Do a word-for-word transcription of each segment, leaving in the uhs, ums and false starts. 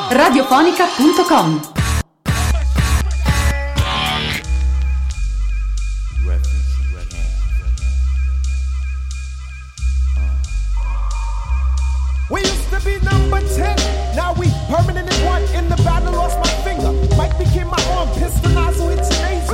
radiofonica punto com. We used to be number ten, now we permanently one. In the battle, lost my finger. Mike became my arm, pistol nozzle, it's an easy.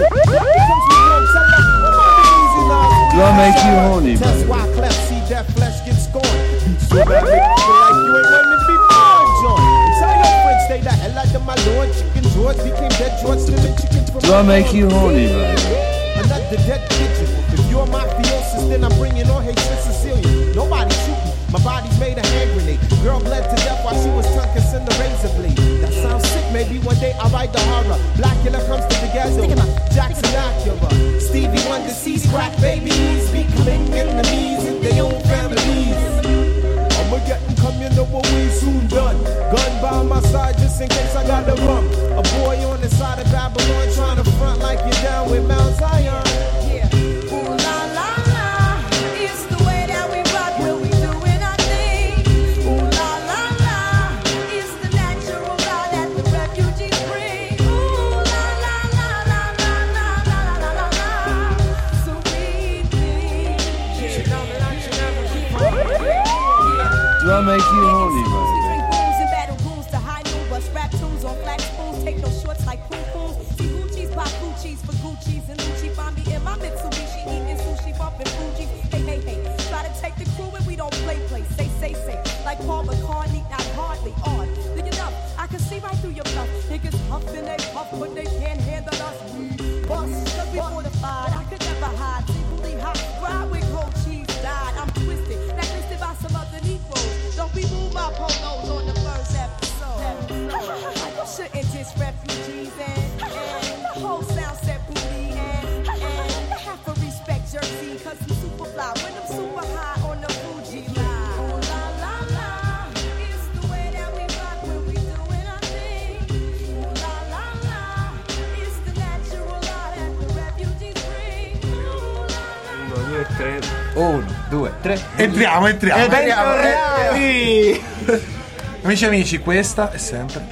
Gonna make you horny, that's baby. why cleft, see that flesh get scorned. So bad, make you feel like you ain't wanting to be born, John. Tell your friends, stay the hell out of my lord. Chicken George became dead George, still a chicken from Gonna make you horny, baby. Another dead pigeon. If you're mafiosis, then I'm bringing on Hey Sis Cecilia. Nobody shoot me. My body's made a hand grenade. Girl bled to death while she was tongue kissing the razor blade. That sounds sick, maybe one day I'll write the horror. Blackula comes to the ghetto. Jackson Acura. Stevie Wonder sees crack babies becoming enemies in their own families. I'ma get them coming over, we soon done. Gun by my side just in case I gotta run. A boy on the side of Babylon trying to front like you're down with Mount Zion. Yeah. Ooh la la la, it's the way that we rock when we doing our thing. Ooh la la la, it's the natural law that the refugees bring. Ooh la la la la la la la la la la. So we think, yeah. Gonna make you horny, baby. Paul McCartney, not hardly on. Look it up, I can see right through your bluff. Niggas huff and they puff, but they can't handle us. We bust, cause we fortified. I could never hide. Simply hot, ride with cold cheese died. I'm twisted, blacklisted by some other Negroes. Don't be move my polos on the first episode. You shouldn't diss refugees and, and the whole sound set booty and, and have to respect Jersey, cause we super fly when I'm super high on the Fuji line. Uno, due, tre. Entriamo, entriamo. entriamo, entriamo. Amici e amici, questa è sempre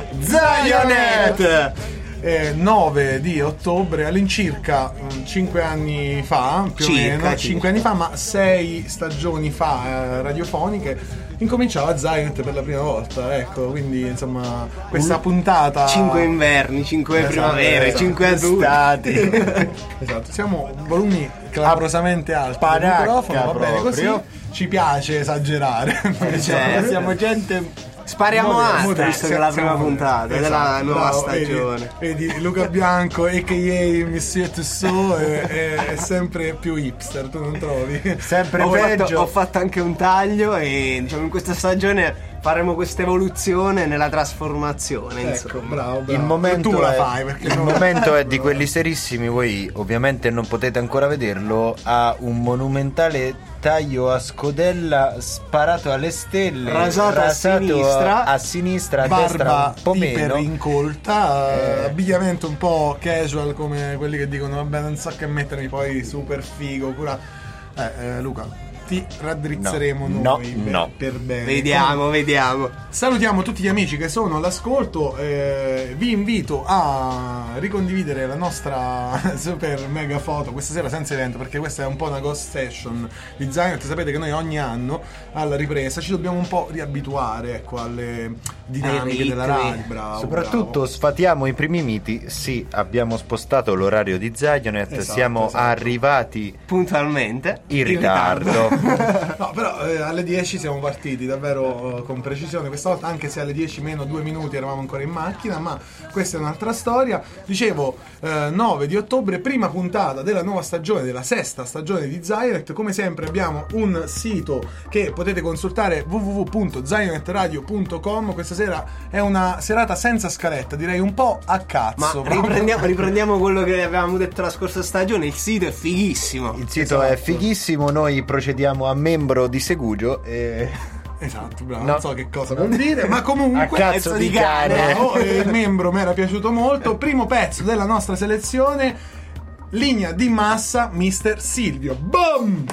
Zionet. Eh, nove di ottobre, all'incirca cinque anni fa, più Circa, o meno, circa. cinque anni fa, ma sei stagioni fa eh, radiofoniche, incominciava Zionet per la prima volta, ecco, quindi insomma questa puntata Cinque inverni, cinque Esatto, primavere, esatto. cinque estati. Esatto, siamo volumi clamorosamente alti del Paracca microfono, va bene così, proprio. ci piace esagerare. Cioè, siamo gente. Spariamo Modesti, alto, visto che è la prima siamo- puntata esatto, della nuova bravo, stagione. Vedi, vedi, Luca Bianco, a k a. Monsieur Tussaud, è, è, è sempre più hipster, tu non trovi? Sempre Ho peggio. fatto- Ho fatto anche un taglio e diciamo in questa stagione faremo questa evoluzione nella trasformazione. Ecco, Insomma. bravo, bravo. Il momento, tu la è, fai perché il non- momento è di quelli serissimi. Voi ovviamente non potete ancora vederlo. Ha un monumentale taglio a scodella sparato alle stelle, Rasato a sinistra. a, a sinistra, a destra barba un po' iper meno. incolta, Eh. abbigliamento un po' casual come quelli che dicono vabbè non so che mettermi, poi super figo, pura eh, eh, Luca ti raddrizzeremo No, noi no, per, no. per bene. Vediamo, vediamo. Salutiamo tutti gli amici che sono all'ascolto, eh, vi invito a ricondividere la nostra super mega foto questa sera senza evento, perché questa è un po' una ghost session di Zionet. Sapete che noi ogni anno alla ripresa ci dobbiamo un po' riabituare, ecco, alle dinamiche Ai della ritmi. radio, bravo, Soprattutto bravo. sfatiamo i primi miti. Sì, abbiamo spostato l'orario di Zionet, Esatto, siamo esatto. arrivati Puntualmente. in ritardo. No, però eh, alle dieci siamo partiti davvero eh, con precisione questa volta, anche se alle dieci meno due minuti eravamo ancora in macchina, ma questa è un'altra storia. Dicevo, eh, nove di ottobre, prima puntata della nuova stagione, della sesta stagione di Zionet. Come sempre abbiamo un sito che potete consultare, w w w punto zionet radio punto com. Questa sera è una serata senza scaletta, direi un po' a Ma cazzo. proprio. riprendiamo, riprendiamo quello che avevamo detto la scorsa stagione. Il sito è fighissimo. Il sito è Esatto. fighissimo. Noi procediamo a membro di Segugio e... Esatto, bravo, No. non so che cosa vuol dire, ma comunque A cazzo pezzo di di cane. cane. bravo, eh, il membro mi era piaciuto molto. Primo pezzo della nostra selezione, linea di massa, mister Silvio. Boom!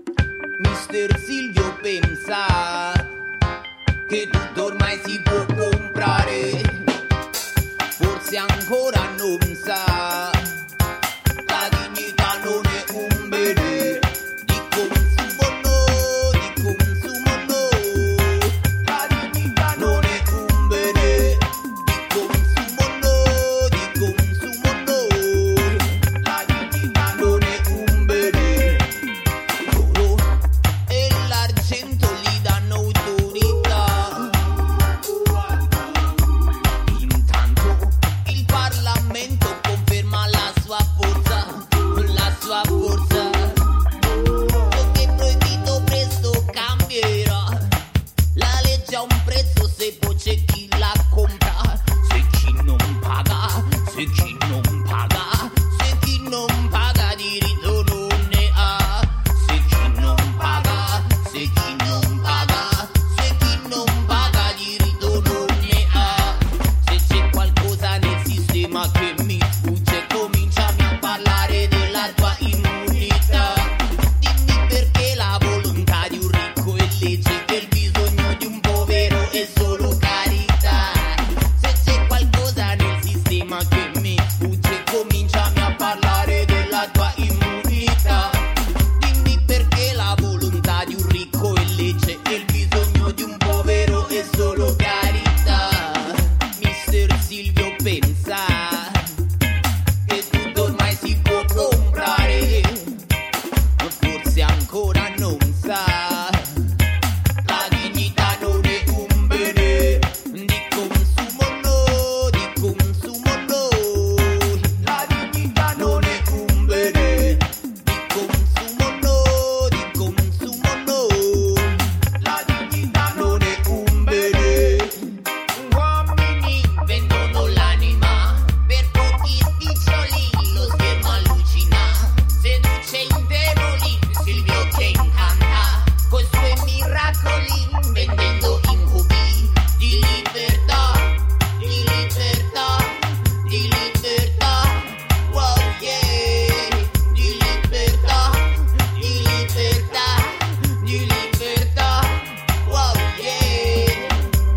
mister Silvio pensa che tutto ormai si può comprare, forse ancora non sa, la dignità non è un bene di consumo, no, di consumo, no, la dignità non è un bene di consumo, no, di consumo, no, la dignità non è un bene. L'oro e l'argento gli danno autorità. Intanto il Parlamento conferma la sua forza, la sua forza. Ciò che è proibito presto cambierà. La legge ha un prezzo, se poi c'è chi la compra. Se chi non paga, se chi non paga, se chi non paga diritto non ne ha. Se chi non paga, se chi non paga, se chi non paga diritto non ne ha. Se c'è qualcosa nel sistema che mi sfugge, cominciami a parlare della tua immunità. Dimmi perché la volontà di un ricco è legge e il bisogno di un povero è solo carità. Se c'è qualcosa nel sistema che mi sfugge, cominciami a parlare della tua immunità. Dimmi perché la volontà di un ricco è legge e il bisogno di un povero è solo carità. Mister Silvio pensa che tutto ormai si può comprare, forse ancora non sa, la dignità non è un bene di consumo, no, di consumo, no, la dignità non è un bene di consumo, no, di consumo, no, la dignità non è un bene. Uomini vendono l'anima per pochi spiccioli, lo schermo allucina, seduce indeboli, Silvio che incanta coi suoi miracoli, vendendo incubi di libertà, di libertà, di libertà, wow yeah, di libertà, di libertà, di libertà, wow yeah.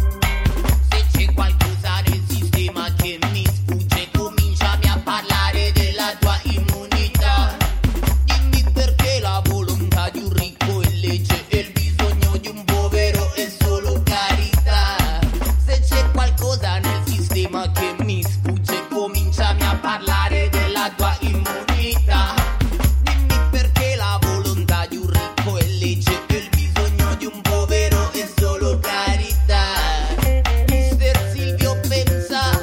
Se c'è qualcosa nel sistema che mi sfugge, cominciami a parlare della tua immunità. Dimmi perché la volontà di un ricco è legge e il bisogno di un povero è solo carità. Se c'è qualcosa nel sistema che mi sfugge, cominciami a parlare della tua immunità. Dimmi perché la volontà di un ricco è legge e il bisogno di un povero è solo carità. Mister Silvio pensa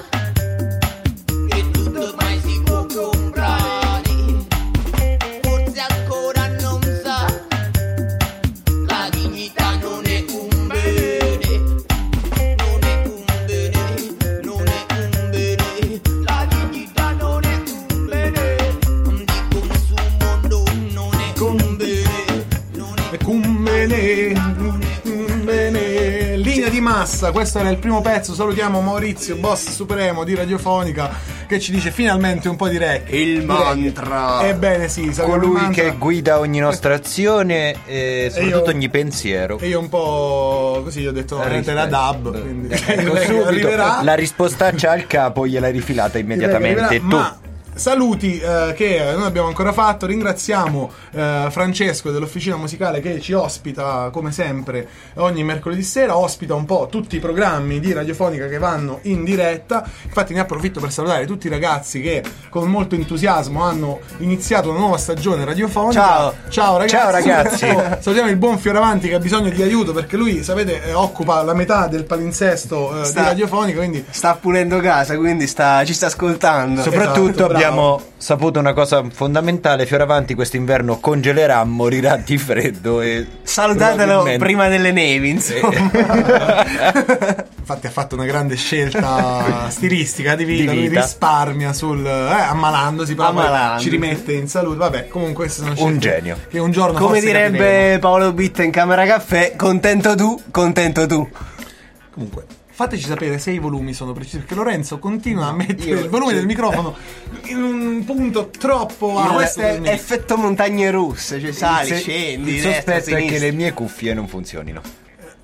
che tutto ormai si può comprare, forse ancora non sa, la dignità non è un bene, non è un bene, non è un bene, la dignità non è un bene di consumo, no, non è un bene, non è E cummene, cummene. Linea di massa, questo era il primo pezzo. Salutiamo Maurizio, boss supremo di Radiofonica, che ci dice finalmente un po' di rec. Il Di mantra. reggae. Ebbene sì, salutiamo il Colui mantra. che guida ogni nostra azione e soprattutto io- ogni pensiero. E io un po' così gli ho detto veramente la dub, quindi Ecco, lei subito arriverà. la rispostaccia al capo gliel'hai rifilata immediatamente Arriverà, tu. ma saluti eh, che non abbiamo ancora fatto. Ringraziamo eh, Francesco dell'Officina Musicale che ci ospita come sempre ogni mercoledì sera, ospita un po' tutti i programmi di Radiofonica che vanno in diretta. Infatti ne approfitto per salutare tutti i ragazzi che con molto entusiasmo hanno iniziato una nuova stagione radiofonica. Ciao. Ciao ragazzi. Ciao, ragazzi. Oh, salutiamo il buon Fioravanti che ha bisogno di aiuto perché lui, sapete, eh, occupa la metà del palinsesto eh, Sta- di Radiofonica, quindi Sta pulendo casa, quindi sta, ci sta ascoltando. Soprattutto Esatto, bravo. abbiamo saputo una cosa fondamentale: Fioravanti quest'inverno congelerà, morirà di freddo e Salutatelo probabilmente- prima delle nevi, insomma. infatti ha fatto una grande scelta stilistica di vita, Di lui vita. risparmia sul eh, ammalandosi, però poi Ammalandosi. ci rimette in salute. Vabbè, comunque queste sono scelte Un genio. che un giorno Come forse direbbe capiremo. Paolo Bitta in Camera Caffè, contento tu, contento tu. Comunque fateci sapere se i volumi sono precisi, perché Lorenzo continua a mettere io- il volume sì. del microfono in un punto troppo Ma alto. questo è per me. effetto montagne russe, cioè sali, Se- scendi, il destra, sospetto è che sinistra. le mie cuffie non funzionino.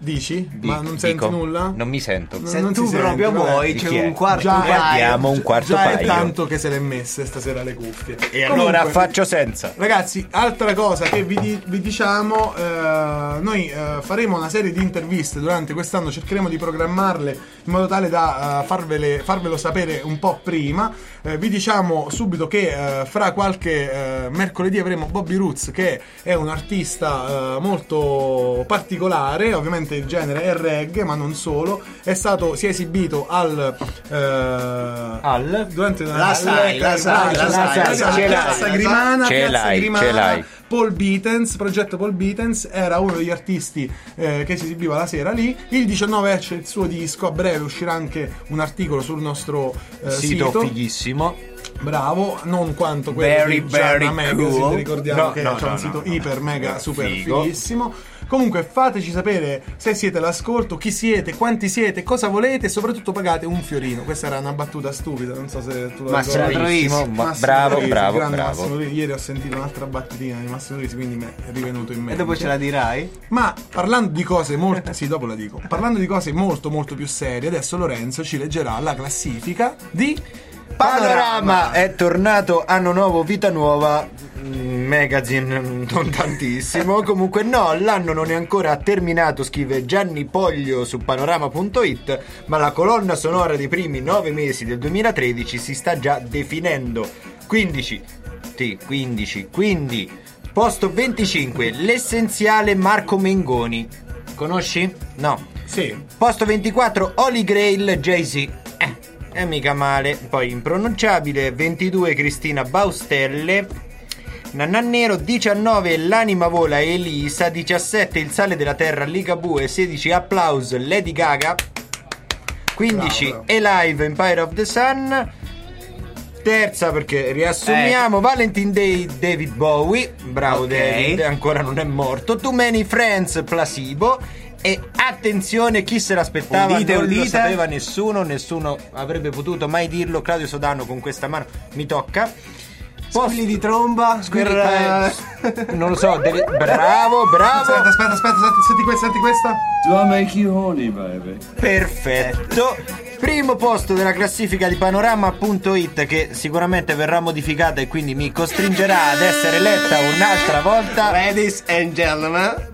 Dici? Dico, Ma non senti dico. nulla? Non mi sento. No. Se non tu si proprio sente, vabbè. vuoi, Di c'è chi è? un quarto Già paio. abbiamo un quarto Già è paio. tanto che se l'è messe stasera le cuffie. E allora Comunque, faccio senza. Ragazzi, altra cosa che vi, di- vi diciamo, eh, noi eh, faremo una serie di interviste durante quest'anno, cercheremo di programmarle in modo tale da eh, farvele, farvelo sapere un po' prima. Eh, vi diciamo subito che eh, fra qualche eh, mercoledì avremo Bobby Roots, che è un artista eh, molto particolare, ovviamente il genere è reggae, ma non solo. È stato, si è esibito al eh, Al? durante una La sai, la sai, la sai, ce l'hai, Piazza Grimana, ce Piazza l'hai, Grimana. ce l'hai. Paul Beatens, progetto Paul Beatens, era uno degli artisti eh, che si esibiva la sera lì. Il diciannove esce il suo disco, a breve uscirà anche un articolo sul nostro eh, Sito, sito. fighissimo. Bravo, non quanto quello Very, di Gianna very Magazine, cool. ricordiamo No, che no, c'è no, un sito no, no. iper mega Eh, super figo. fighissimo. Comunque fateci sapere se siete all'ascolto, chi siete, quanti siete, cosa volete e soprattutto pagate un fiorino. Questa era una battuta stupida, non so se tu la Massimo ricordi. Bravissimo, Troisi. ma- bravo, Troisi, bravo, grande bravo. Massimo Troisi. Ieri ho sentito un'altra battutina di Massimo Troisi, quindi mi è rivenuto in mente. E dopo ce la dirai? Ma parlando di cose molto sì, dopo la dico. Parlando di cose molto molto più serie, adesso Lorenzo ci leggerà la classifica di Panorama è tornato, anno nuovo, vita nuova. mm, Magazine mm, non tantissimo. Comunque no, l'anno non è ancora terminato, scrive Gianni Poglio su panorama punto it, ma la colonna sonora dei primi nove mesi del duemilatredici si sta già definendo. quindici Sì, quindici Quindi posto venticinque, l'essenziale Marco Mengoni. Conosci? No. Sì. Posto ventiquattro, Holy Grail, Jay-Z. Eh, è mica male. Poi impronunciabile, ventidue, Cristina Baustelle. Nannannero, diciannove, L'anima vola, Elisa. diciassette, Il sale della terra, Ligabue. sedici, Applause, Lady Gaga. quindici, Bravo, bravo. Alive, Empire of the Sun. Terza, perché riassumiamo, Valentine Day, David Bowie. Bravo, Ok. David, ancora non è morto. Too Many Friends, Placebo. E attenzione, chi se l'aspettava? Udite, non lo udite. sapeva nessuno, nessuno avrebbe potuto mai dirlo. Claudio Sodano con questa mano mi tocca. Squilli di tromba Squilli- per, eh, non lo so, deve- bravo, bravo. Aspetta, aspetta, aspetta, senti, senti questa, senti questa. Do I make you horny, baby? Perfetto. Primo posto della classifica di panorama punto it, che sicuramente verrà modificata e quindi mi costringerà ad essere letta un'altra volta. Ladies and gentlemen.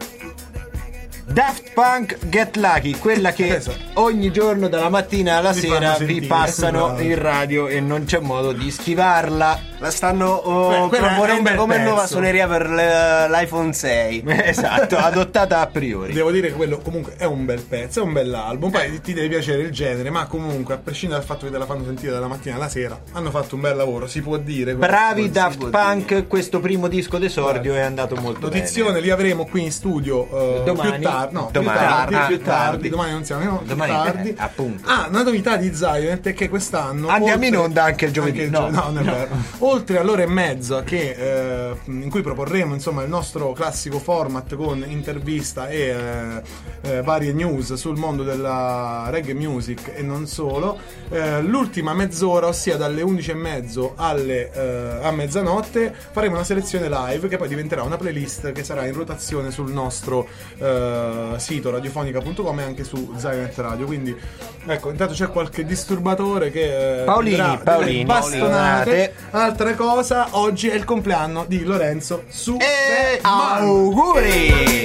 Daft Punk, Get Lucky, quella che Esatto. ogni giorno dalla mattina alla Vi sera fanno vi sentire, passano bravo. in radio e non c'è modo di schivarla. La stanno oh, Beh, quella è un proponendo bel come pezzo. nuova suoneria per le- l'iPhone sei. Esatto, adottata a priori. Devo dire che quello comunque è un bel pezzo, è un bell'album. Poi ti deve piacere il genere, ma comunque, a prescindere dal fatto che te la fanno sentire dalla mattina alla sera, hanno fatto un bel lavoro, si può dire. Bravi Si Daft può Punk, dire. questo primo disco d'esordio è andato molto Notizione, bene. li avremo qui in studio eh, Domani? più tardi. No, Domani. più tardi, Ah, più tardi. tardi. Domani non siamo, no, Domani, più tardi. eh, appunto. Ah, una novità di Zionet è che quest'anno Andiamo in onda anche il giovedì. il No, gio- no, non è no. vero. Oltre all'ora e mezza che, eh, in cui proporremo insomma il nostro classico format con intervista e eh, eh, varie news sul mondo della reggae music e non solo, eh, l'ultima mezz'ora, ossia dalle undici e mezzo alle, eh, a mezzanotte, faremo una selezione live che poi diventerà una playlist che sarà in rotazione sul nostro eh, sito radiofonica punto com e anche su Zionet Radio. Quindi ecco, intanto c'è qualche disturbatore che eh, Paolini, darà delle Paolini, bastonate. Paolinate. Altra cosa, oggi è il compleanno di Lorenzo su E auguri!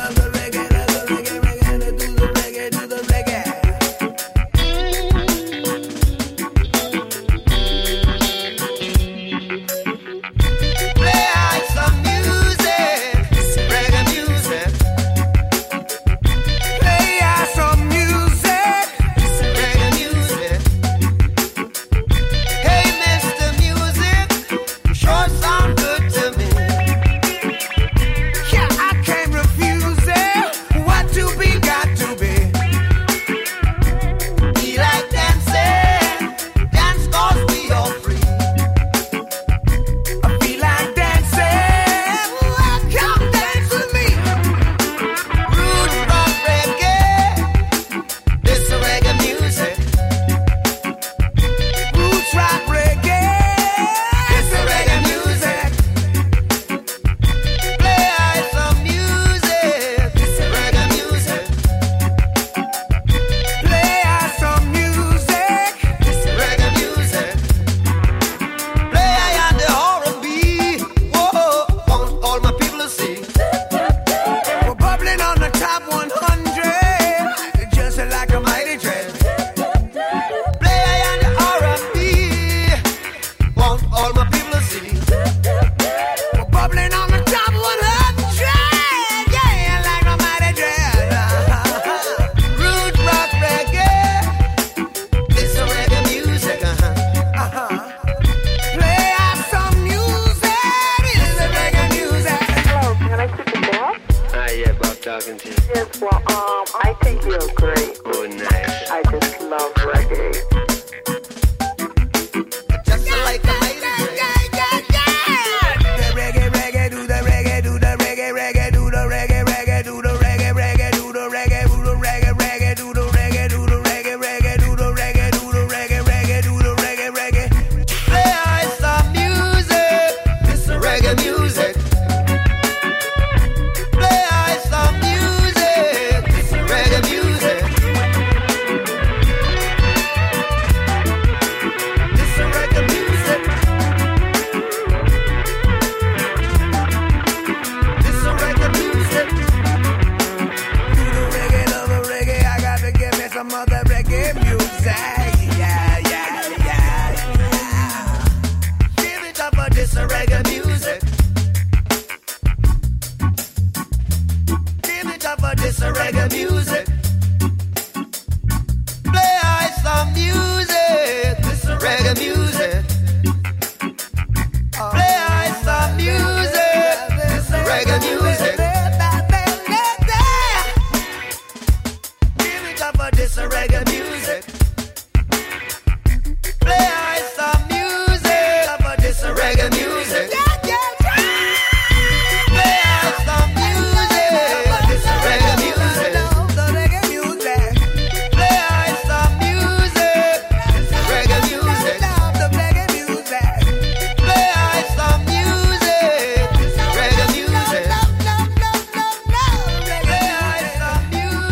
Play some music, reggae music. Play some music, reggae music. Hey, Mister Music, sure sound good to me. Yeah, I can't refuse it. of the reggae music. Yeah, yeah, yeah, yeah. Give it up for this reggae music. Give it up for this reggae music. Play I some music, this reggae music. Play I some music, this reggae music. Give it up for this reggae music. Play I some music, up for this reggae music. Play I some music, this reggae music. The reggae music. Play I some music, this reggae music. The reggae music. Play I some music, this reggae music. Play I some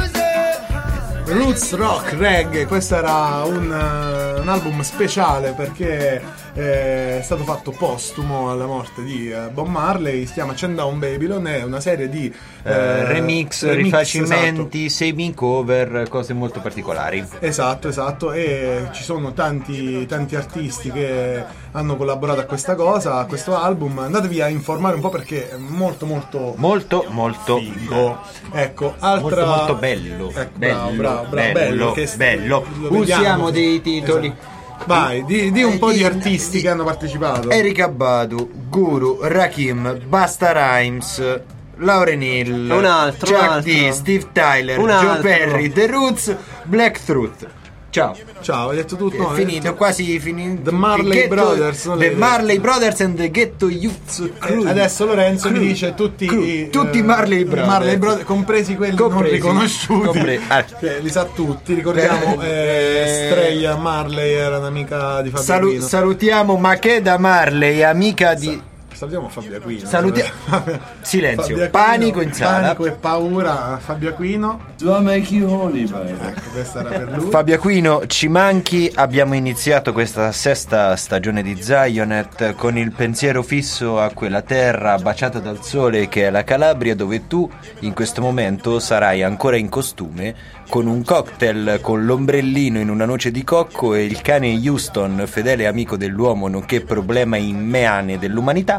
music. Roots Rock Reggae, questo era un, uh, un album speciale perché eh, è stato fatto postumo alla morte di uh, Bob Marley. Si chiama Change Down Babylon, è una serie di uh, Eh, remix, remix, rifacimenti, semi cover, cose molto particolari. Esatto, esatto, e ci sono tanti, tanti artisti che hanno collaborato a questa cosa, a questo album. Andatevi a informare un po' perché è molto molto Molto, molto figo. Ecco, altra... Molto, molto bello. Ecco, bello, bravo, bravo, bravo, bello, bello, che st- bello. lo vediamo. Usiamo dei titoli. Esatto. Vai, di, di un Eh, po' di di- artisti di- che hanno partecipato. Erika Badu, Guru, Rakim, Basta Rhymes, Lauryn Hill, Un altro, Chuck un altro. D, Steve Tyler, Un Joe altro. Perry, The Roots, Black Truth. Ciao. Ciao, hai detto tutto? È No, hai finito, detto- quasi finito. The Marley Brothers, non The le- Marley Brothers and the Ghetto Youth Crew. Eh, adesso Lorenzo Crew. mi dice tutti Crew. i, tutti i eh, Marley Brothers. Marley Brothers, compresi quelli non Compresi. riconosciuti. Compre- ah. Cioè, li sa tutti, ricordiamo eh, Eh. Strella Marley era un'amica di Fabio Salu- Aquino. salutiamo Makeda Marley, amica di. Salutiamo Fabio Aquino. Saluti- Silenzio. Fabio Aquino, Panico in sala. Panico e paura a Fabio Aquino. Do I make you horny, baby? Ecco, questa era per lui. Fabio Aquino, ci manchi. Abbiamo iniziato questa sesta stagione di Zionet con il pensiero fisso a quella terra baciata dal sole che è la Calabria, dove tu in questo momento sarai ancora in costume con un cocktail con l'ombrellino in una noce di cocco e il cane Houston, fedele amico dell'uomo nonché problema immeane dell'umanità.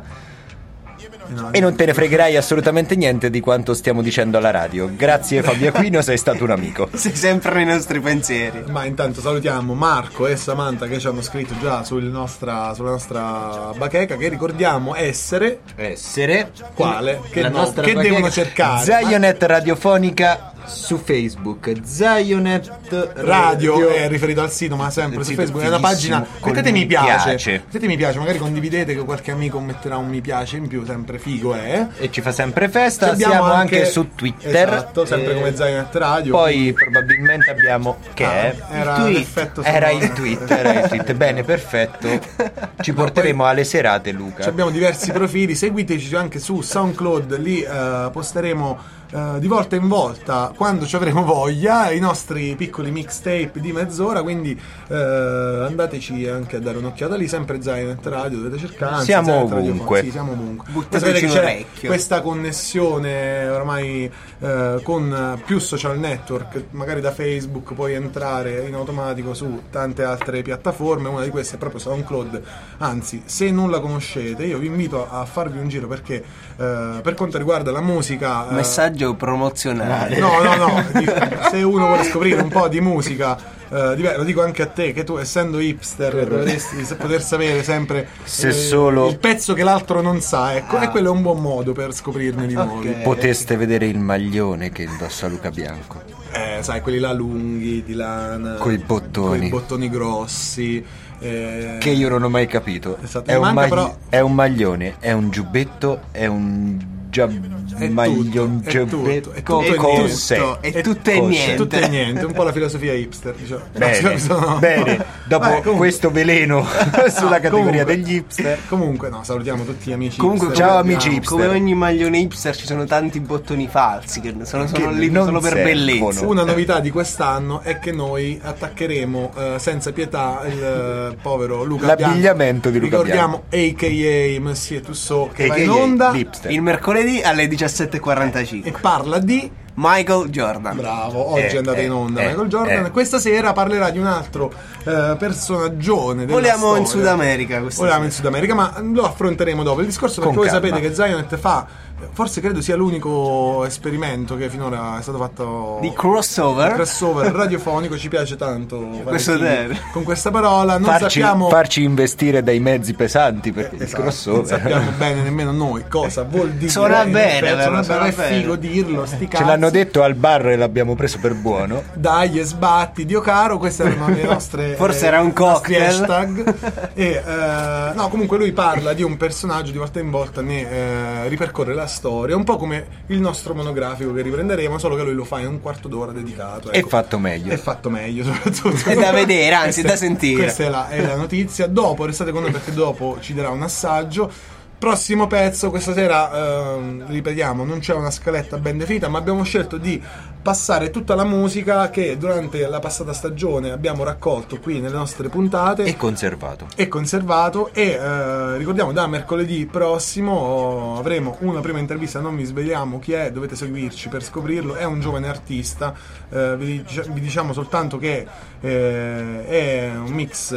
No, E non te ne fregherai assolutamente niente di quanto stiamo dicendo alla radio. Grazie Fabio Aquino, sei stato un amico. Sei sempre nei nostri pensieri. Ma intanto salutiamo Marco e Samantha che ci hanno scritto già sul nostra, sulla nostra bacheca, che ricordiamo essere Essere quale? Che, la no, nostra che bacheca- devono cercare? Zionet radiofonica su Facebook. Zionet Radio è riferito al sito, ma sempre Il su sito Facebook è una fighissimo, pagina. con Mettete mi mi piace. piace. Mettete mi piace, magari condividete che qualche amico metterà un mi piace in più, sempre figo è. E ci fa sempre festa. Abbiamo Siamo anche, su Twitter. Esatto, sempre E come Zionet Radio. Poi probabilmente abbiamo che Ah, è era il tweet. l'effetto Era sonoro. il tweet, era il tweet. Bene, perfetto. Ci porteremo alle serate, Luca. Ci abbiamo diversi profili, seguiteci anche su SoundCloud, lì eh, posteremo eh, di volta in volta, quando ci avremo voglia, i nostri piccoli mixtape di mezz'ora, quindi eh, andateci anche a dare un'occhiata lì, sempre Zionet Radio, dovete cercare. anzi, Siamo Zionet Radio ovunque. Fon- sì, siamo ovunque. Buttateci Sapete che un c'è orecchio. questa connessione ormai eh, con più social network, magari da Facebook puoi entrare in automatico su tante altre piattaforme, una di queste è proprio SoundCloud. Anzi, se non la conoscete, io vi invito a farvi un giro perché eh, per quanto riguarda la musica eh, Messaggio promozionale. no no no dico, se uno vuole scoprire un po' di musica eh, diver- lo dico anche a te, che tu essendo hipster dovresti se- poter sapere sempre Se solo- il pezzo che l'altro non sa, ecco, e quello è un buon modo per scoprirne di nuovi. Poteste vedere il maglione che indossa Luca Bianco. Eh, sai, quelli là lunghi di lana, Coi bottoni. coi bottoni grossi, eh, Che io non ho mai capito. Esatto, È mi un, manca magli- però- è un maglione, è un giubbetto, è un giab- È maglion tutto, è giubbetto. tutto, è tutto e Cos'è? niente. È tutto e Cos'è? niente. tutto e niente, un po' la filosofia hipster, diciamo. Bene, Mi sono- bene. Dopo Vabbè, comunque- questo veleno sulla No, categoria comunque- degli hipster. Comunque, no, salutiamo tutti gli amici Comunque, hipster. ciao, che amici abbiamo. hipster. Come ogni maglione hipster ci sono tanti bottoni falsi che sono, sono Che lì non solo per servono. bellezza. Una novità di quest'anno è che noi attaccheremo eh, senza pietà il eh, povero Luca L'abbigliamento di Luca Ricordiamo a k a. Monsieur Tussaud che va in A K A onda l'hipster. Il mercoledì alle diciassette e quarantacinque. e parla di Michael Jordan. Bravo, oggi Eh, è andata eh, in onda eh, Michael Jordan. eh. Questa sera parlerà di un altro eh, personaggione della Vogliamo in storia. Sud America questa Vogliamo in sera. Sud America, ma lo affronteremo dopo il discorso, perché Con voi calma. sapete che Zionet fa, forse credo sia l'unico esperimento che finora è stato fatto Di crossover? di crossover radiofonico. Ci piace tanto fare Questo figli termine. con questa parola. Non farci, sappiamo farci investire dai mezzi pesanti perché Esatto, il crossover non sappiamo bene nemmeno noi cosa vuol dire. Suona bene, Suona però, bene, suona è bene. figo dirlo, sti ce cazzi. l'hanno detto al bar e l'abbiamo preso per buono. Dai e sbatti, Dio caro, queste erano le nostre Forse eh, era un i nostri cocktail. hashtag. E eh, no, comunque lui parla di un personaggio, di volta in volta ne eh, ripercorre la storia, un po' come il nostro monografico che riprenderemo, solo che lui lo fa in un quarto d'ora dedicato. È ecco. fatto meglio. È fatto meglio, soprattutto. È da vedere, anzi, Questa- da sentire. Questa è la, è la notizia. Dopo, restate con noi perché dopo ci darà un assaggio. Prossimo pezzo, questa sera, ehm, ripetiamo, non c'è una scaletta ben definita, ma abbiamo scelto di passare tutta la musica che durante la passata stagione abbiamo raccolto qui nelle nostre puntate E conservato. e conservato. E eh, ricordiamo, da mercoledì prossimo oh, avremo una prima intervista, non vi svegliamo chi è, dovete seguirci per scoprirlo. È un giovane artista, eh, vi, dic- vi diciamo soltanto che eh, è un mix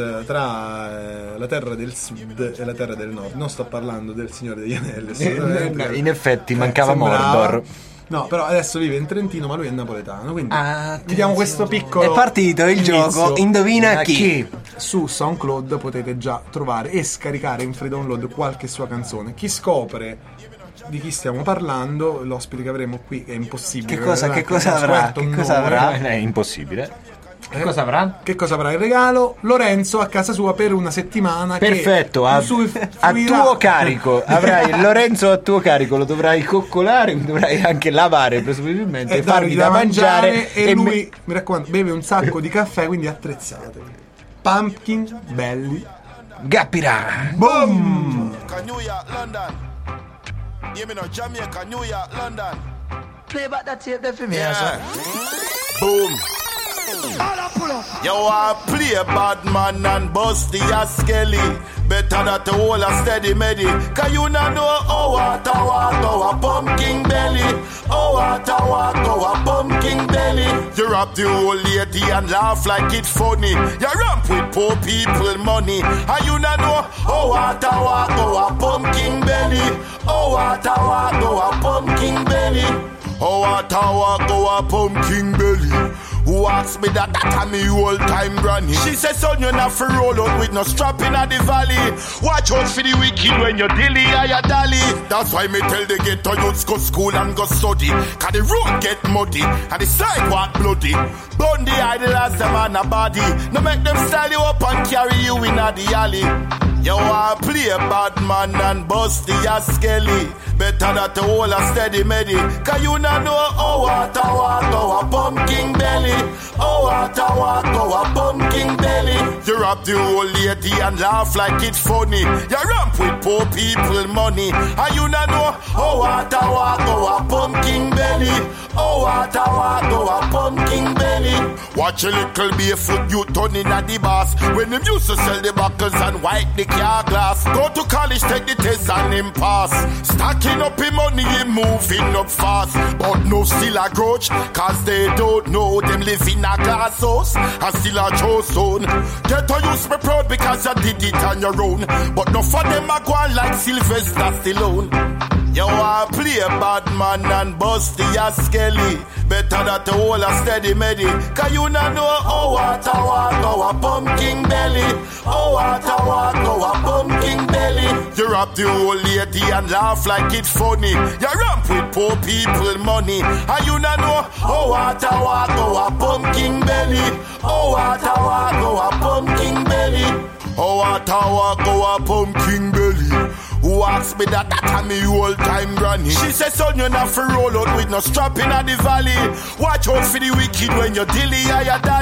tra eh, la terra del sud e la terra del nord. Non sto parlando del Signore degli Anelli, assolutamente. In effetti mancava sembrava. Mordor. No, però adesso vive in Trentino, ma lui è napoletano, quindi Ah, vi diamo questo piccolo È partito il inizio. gioco, indovina Ma chi? chi? Su SoundCloud potete già trovare e scaricare in free download qualche sua canzone. Chi scopre di chi stiamo parlando, l'ospite che avremo qui è impossibile. Che cosa- verrà, che cosa non avrà? scoperto Che un cosa nome. avrà? È impossibile. Che cosa avrà? Che cosa avrà in regalo? Lorenzo a casa sua per una settimana. Perfetto, che a, su- a fluirà- tuo carico. Avrai Lorenzo a tuo carico, lo dovrai coccolare, dovrai anche lavare presumibilmente, e e fargli da mangiare, e, lui, me- mi raccomando, beve un sacco di caffè, quindi attrezzatevi. Pumpkin belli. Gappirà. Boom! New York, London. You mean no Jamaica, New York, London. Play back that tape there for me, Yeah. Boom. Yo, I play bad man and bust the skelly. Better that the whole a steady medi. Cause you not know how water walk go a pumpkin belly. How water walk go a pumpkin belly. You rap the old lady and laugh like it's funny. You ramp with poor people money. And you not know how water walk go a pumpkin belly. How water walk go a pumpkin belly. How water walk go a pumpkin belly. Who asked me that? That a me old time granny. She said, son, you not for roll out with no strap in the valley. Watch out for the wicked when you dilly or you dally. That's why me tell the ghetto youths go school and go study. Cause the road get muddy and the sidewalk bloody. Burn the idol as them on a body. No make them style you up and carry you in the alley. Yo, I play a bad man and bust the skelly. Better that the whole a steady medi. Cause you not know how water walk go a pumpkin belly. How water walk go a pumpkin belly. You rap the old lady and laugh like it's funny. You ramp with poor people money. And you not know how water walk go a pumpkin belly. How water walk go a pumpkin belly. Watch a little barefoot you turning at the boss. When them used to sell the buckles and wipe the car glass. Go to college, take the test and him pass. Stacking up him money, him moving up fast. But no still a grudge, cause they don't know them live in a glass house and still a true son. Get to use me proud because you did it on your own. But no for them a go on like Sylvester Stallone. Yo, I play a bad man and bust the skelly. Better that the whole a steady medi. Cause you not know how water walk go a pumpkin belly. How water walk go a pumpkin belly. You rap the old lady and laugh like it's funny. You ramp with poor people money. And you not know how water walk go a pumpkin belly. How water walk go a pumpkin belly. How water walk go a pumpkin belly. Who asked me that? That a me old time granny. She said, son, you not for roll out with no strap in the valley. Watch out for the wicked when you dilly or you dally.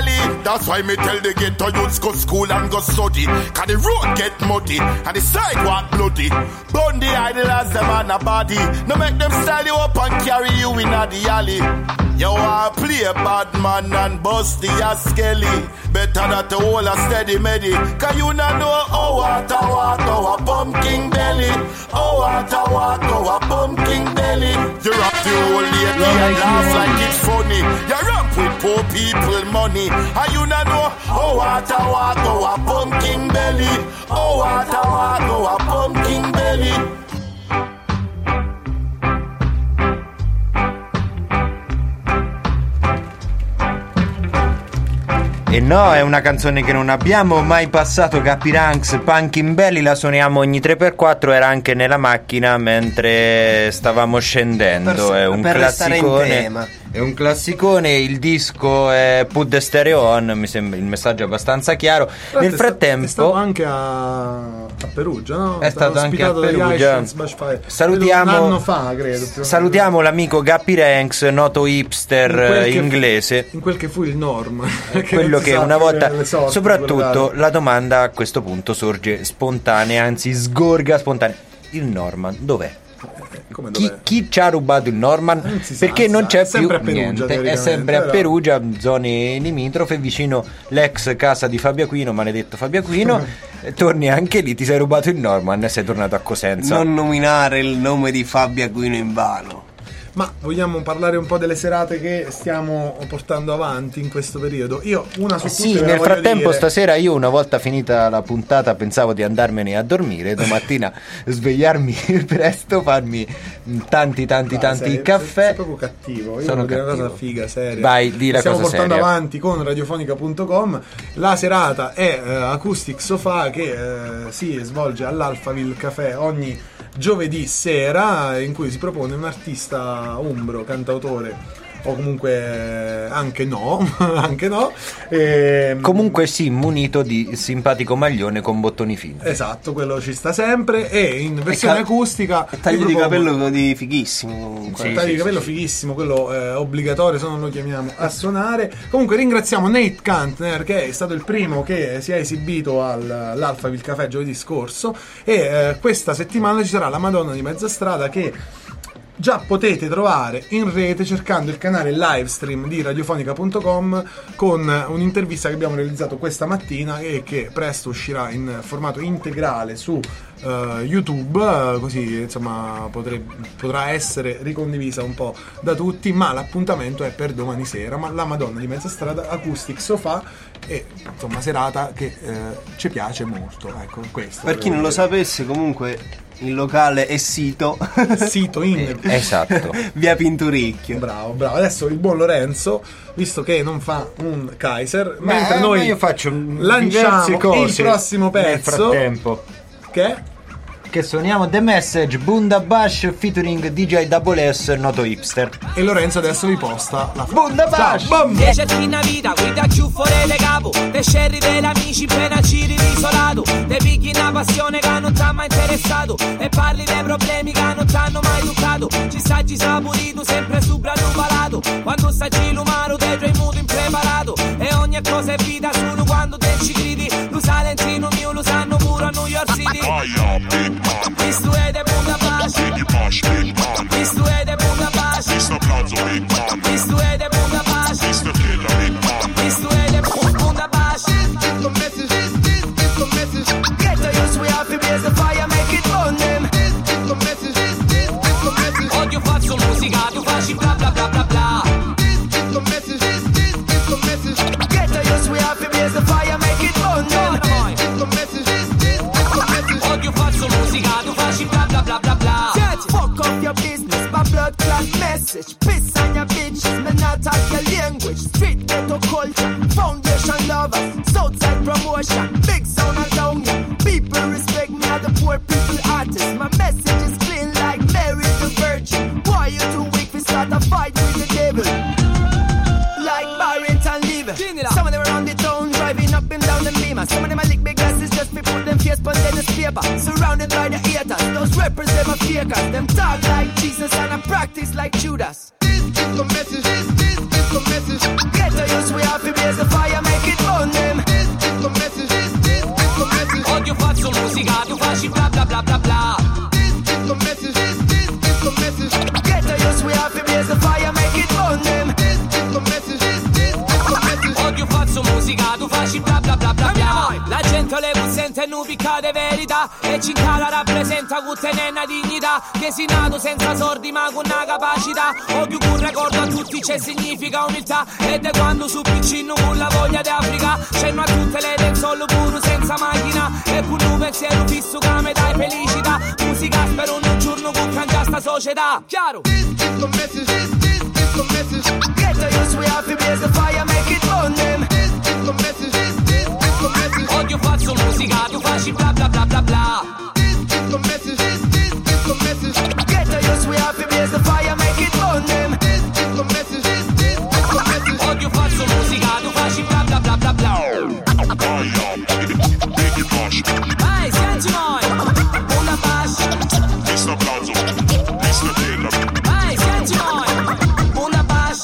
That's why me tell the ghetto youths go school and go study. Cause the road get muddy and the sidewalk bloody. Burn the idol as them on a body. No make them style you up and carry you in a the alley. You want to play a bad man and bust the skelly. Better that the whole a steady medi. Cause you not know how water walk our pumpkin belly. How water walk our pumpkin belly. You rock the whole lady and laugh like it's funny. You ramp with poor people money. And you not know how water walk our pumpkin belly. How water walk our pumpkin belly. E no, è una canzone che non abbiamo mai passato. Capiranx, Pumpkin Belly, la suoniamo ogni tre per quattro. Era anche nella macchina mentre stavamo scendendo. Per, è un per classicone. È un classicone. Il disco è Put the Stereo On. Mi sembra il messaggio è abbastanza chiaro. Però Nel è frattempo è stato anche a, a Perugia, no? È stato anche a Perugia. Salutiamo, un anno fa, credo. Salutiamo l'amico Gappy Ranks, noto hipster in inglese. Fu, in quel che fu il Norm. Quello che una volta, sorti, soprattutto la domanda a questo punto sorge spontanea, anzi sgorga spontanea. Il Norman dov'è? Come chi, chi ci ha rubato il Norman? Non perché sa, non c'è più Perugia, niente, è sempre a Perugia, zone limitrofe, vicino l'ex casa di Fabio Aquino, maledetto Fabio Aquino. Torni anche lì, ti sei rubato il Norman e sei tornato a Cosenza. Non nominare il nome di Fabio Aquino in vano. Ma vogliamo parlare un po' delle serate che stiamo portando avanti in questo periodo? Io una su sì, tutte nel frattempo dire... stasera io una volta finita la puntata pensavo di andarmene a dormire, domattina svegliarmi presto, farmi tanti tanti no, tanti sei, caffè. Sei proprio cattivo, io sono devo dire cattivo. Una cosa figa, seria. Vai, di la stiamo cosa portando seria. avanti con radiofonica punto com. La serata è uh, Acoustic Sofa che uh, si svolge all'Alphaville Café ogni giovedì sera, in cui si propone un artista umbro, cantautore o comunque anche no, anche no. E, comunque sì, munito di simpatico maglione con bottoni fini. Esatto, quello ci sta sempre. E in versione e cal- acustica e taglio di capello di fighissimo comunque. Sì, taglio sì, di capello sì, fighissimo, quello eh, obbligatorio, se non lo chiamiamo a suonare. Comunque ringraziamo Nate Kantner, che è stato il primo che si è esibito al, all'Alphaville Café giovedì scorso. E eh, questa settimana ci sarà la Madonna di Mezza Strada, che già potete trovare in rete cercando il canale live stream di radiofonica punto com, con un'intervista che abbiamo realizzato questa mattina e che presto uscirà in formato integrale su uh, YouTube, uh, così insomma potre, potrà essere ricondivisa un po' da tutti, ma l'appuntamento è per domani sera. Ma la Madonna di Mezza Strada, Acoustic Sofa, e insomma serata che uh, ci piace molto, ecco, questo. Per chi non lo sapesse, comunque il locale è sito sito in esatto via Pinturicchio. Bravo, bravo. Adesso il buon Lorenzo, visto che non fa un Kaiser, ma mentre eh, noi ma io faccio lanciamo cose il prossimo pezzo nel frattempo che che suoniamo The Message, Bunda Bash featuring D J Double S, noto hipster. E Lorenzo adesso vi posta la Bunda Bash. Dieci una vita, guida giù fuori le capo, te scerri degli amici appena giri isolato, te picchi una passione che non t'ha mai interessato e parli dei problemi che non t'hanno mai toccato. Ci saggi saporito sempre sopra nuvolato, quando saggi l'umano dei tuoi muti impreparato, e ogni cosa è vita solo quando te ci gridi. Lo salentino mio lo sanno pure a New York City. Questo è de Bunda Bash, questo è de Bunda Bash, questo è de Bunda Bash, questo è de Bunda Bash. Get to use we have to raise the fire, make it burn them. Odio faccio musica, tu facci bla bla bla bla bla. Get to use we have to raise the fire, make it burn them. Odio faccio musica, tu facci bla bla bla bla bla. Fuck up your business, my blood clot message. Piss on your bitches, me not talk your language. Street ghetto culture, foundation lovers, Southside promotion, big sound around ya. People respect me as the poor people artist. My message is clean like Mary the Virgin. Why you too weak to start a fight with the devil? Like Barrington Lever. Some of them around the town driving up and down the beamer. Some of them are lick big glasses just to put them face on Dennis paper. Surrounded by the haters, those rappers them are fakers. Them talk like Jesus and I practice like Judas. This is the message, this, this is the message. Get to use we have to raise the fire, make it bla bla bla. This is the message, this, this is the message. Get the use, we have to blaze the fire, make it burn them. This is the message, this, this is the message. Odio faccio musica, tu facci bla bla bla bla bla. La gente le sente nubica de verità e ci incala rappresenta con tenenna dignità. Che si nato senza sordi ma con una capacità. Odio un ricordo a tutti c'è significa umiltà. E da quando su piccino con la voglia d'Africa cenno a tutte le del solo puro senza macchina. E con un pensiero fisso che mi dai felicità. Musica spero un giorno con cangia sta società. Chiaro? This is the message, this, this is the message. Get the use, we have to blaze the fire, make it burn them. This is the message, this, this is the message. Odio faccio musica, tu facci bla bla bla bla bla. This is the message, this, this is the message. Get the use, we have to blaze the fire, make it burn them. This is the message, this, this is the message. Odio faccio musica, tu facci bla bla bla bla bla. Vai, senti noi, una bash. mister Plazo, mister Taylor. Vai, senti noi, una bash.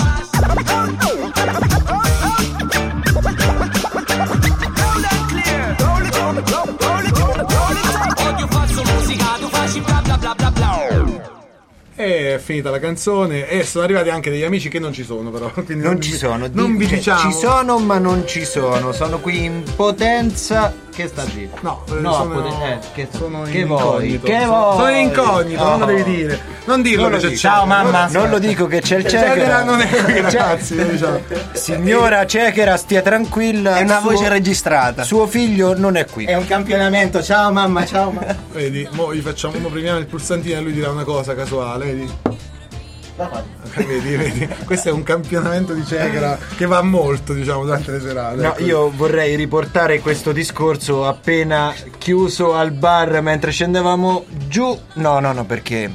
Odio faccio musica, tu facci bla bla bla bla bla. E è finita la canzone e sono arrivati anche degli amici che non ci sono però. Quindi Non non ci vi- sono, Non vi cioè, diciamo. ci sono ma non ci sono, sono qui in potenza. Che sta lì? No, eh, No, sono, poten- eh, che sta- sono che in vuoi? incognito. Che sono, vuoi? sono in incognito, non lo Oh. devi dire. Non dirlo Non che lo c'è dico. Ciao mamma. Non lo dico che c'è il Cekera Cekera. non è qui, ragazzi, lo diciamo. Signora Cekera, stia tranquilla. È una suo- voce registrata. Suo figlio non è qui. È un campionamento. Ciao mamma, ciao mamma. Vedi, mo gli facciamo, mo premiamo il pulsantino e lui dirà una cosa casuale, vedi? Vedi, vedi, questo è un campionamento di Cekera che va molto, diciamo, durante le serate. No, ecco. io vorrei riportare questo discorso appena chiuso al bar mentre scendevamo giù. No, no, no, perché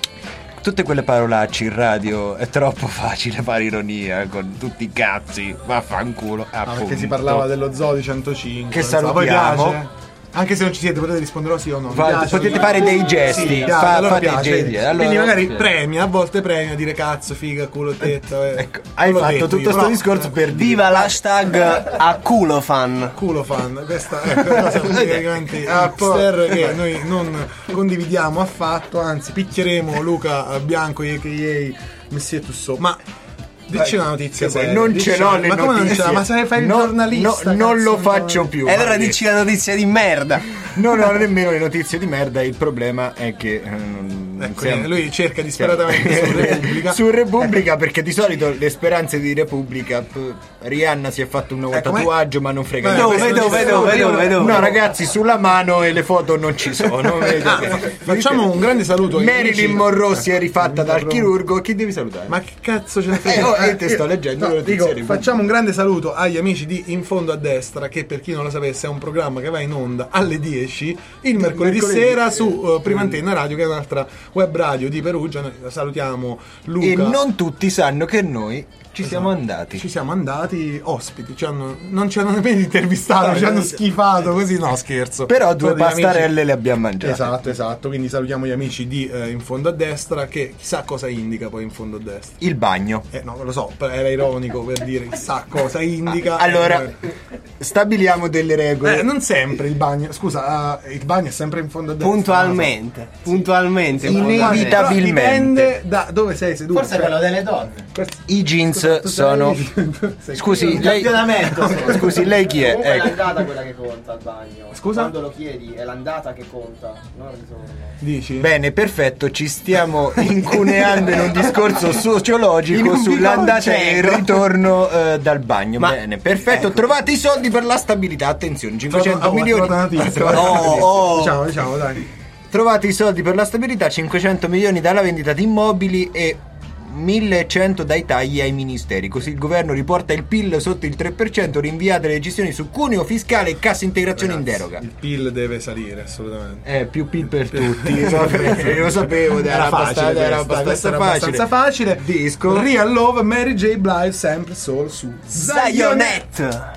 tutte quelle parolacce in radio è troppo facile fare ironia con tutti i cazzi. Vaffanculo. Ah, perché appunto. si parlava dello Zoo di centocinque. Che insomma, poi salutiamo. piace? Anche se non ci siete potete rispondere sì o no. Mi Fa- piace, potete mi fare piace. dei gesti, Sì, piace, fa- allora fate i piace, gesti, vedi. allora- Quindi magari sì. premia, a volte premia a dire cazzo, figa, culo, tetta. eh. Ecco, hai Non l'ho fatto detto tutto io, sto però- discorso per dire. Viva l'hashtag a culo fan. Culo fan, questa è una cosa praticamente hipster che noi non condividiamo affatto, anzi picchieremo Luca Bianco a k a. Monsieur Tussaud. Ma dici una notizia Che seria, non dici- ce l'ho le ma come non ce notizie. l'ha? Ma sai fai il No, giornalista, no, non cazzo, lo faccio più. E allora Maria. dici la notizia di merda. Non ho nemmeno le notizie di merda. Il problema è che eh, non Ecco, siamo- lui cerca disperatamente su Repubblica. Su Repubblica, perché di solito le speranze di Repubblica p- Rihanna si è fatto un nuovo Ecco, ma- tatuaggio ma non frega Beh, niente. Dove, questo dove, ci dove, sta. dove, dove? No ragazzi, sulla mano e le foto non ci sono. Vedete? Facciamo un grande saluto ai Marilyn amici- Monroe si è rifatta dal Monroe. chirurgo. Chi devi salutare? Ma che cazzo ce ne Eh, frega? oh, eh, te sto leggendo le notizie dico, di- facciamo un grande saluto agli amici di In Fondo a Destra, che per chi non lo sapesse è un programma che va in onda alle dieci il mercoledì, mercoledì sera su uh, Prima Antenna Radio, che è un'altra web radio di Perugia. Noi salutiamo Luca. E non tutti sanno che noi ci siamo andati. Ci siamo andati ospiti, ci hanno- non ci hanno nemmeno intervistato, ci hanno schifato così, no scherzo. Però due Sono degli pastarelle amici- le abbiamo mangiate. Esatto, esatto, quindi salutiamo gli amici di eh, In Fondo a Destra, che chissà cosa indica poi In Fondo a Destra. Il bagno. Eh no, lo so, era ironico per dire chissà cosa indica. Allora, Eh, stabiliamo delle regole. eh, non sempre il bagno, scusa, eh, il bagno è sempre in fondo a destra. Puntualmente. Puntualmente. Inevitabilmente. Però dipende da dove sei seduto. Forse quello delle donne. I jeans Tu sono. sei- Scusi, lei. Campionamento. Scusi, lei chi è? Comunque è Ecco. l'andata quella che conta al bagno. Scusa? Quando lo chiedi è l'andata che conta, non il ritorno. Dici? Bene, perfetto, ci stiamo incuneando in un discorso In sociologico un sull'andata e il biconceco. ritorno eh, dal bagno. Ma- Bene, perfetto, ecco. trovate i soldi per la stabilità. Attenzione, cinquecento Oh, milioni. trovato una notizia. Trovate- Oh, oh. Diciamo, diciamo, dai. Trovate i soldi per la stabilità, cinquecento milioni dalla vendita di immobili e millecento dai tagli ai ministeri. Così il governo riporta il P I L sotto il tre per cento, rinviate le decisioni su cuneo fiscale e cassa integrazione in Ragazzi, deroga. Il P I L deve salire, assolutamente. Eh, più P I L per tutti. Io lo sapevo, era, Era abbastanza, facile, era questa, abbastanza questa era facile. abbastanza facile. Disco. Real Love, Mary J. Blige, sempre solo su Zionette. Zionette.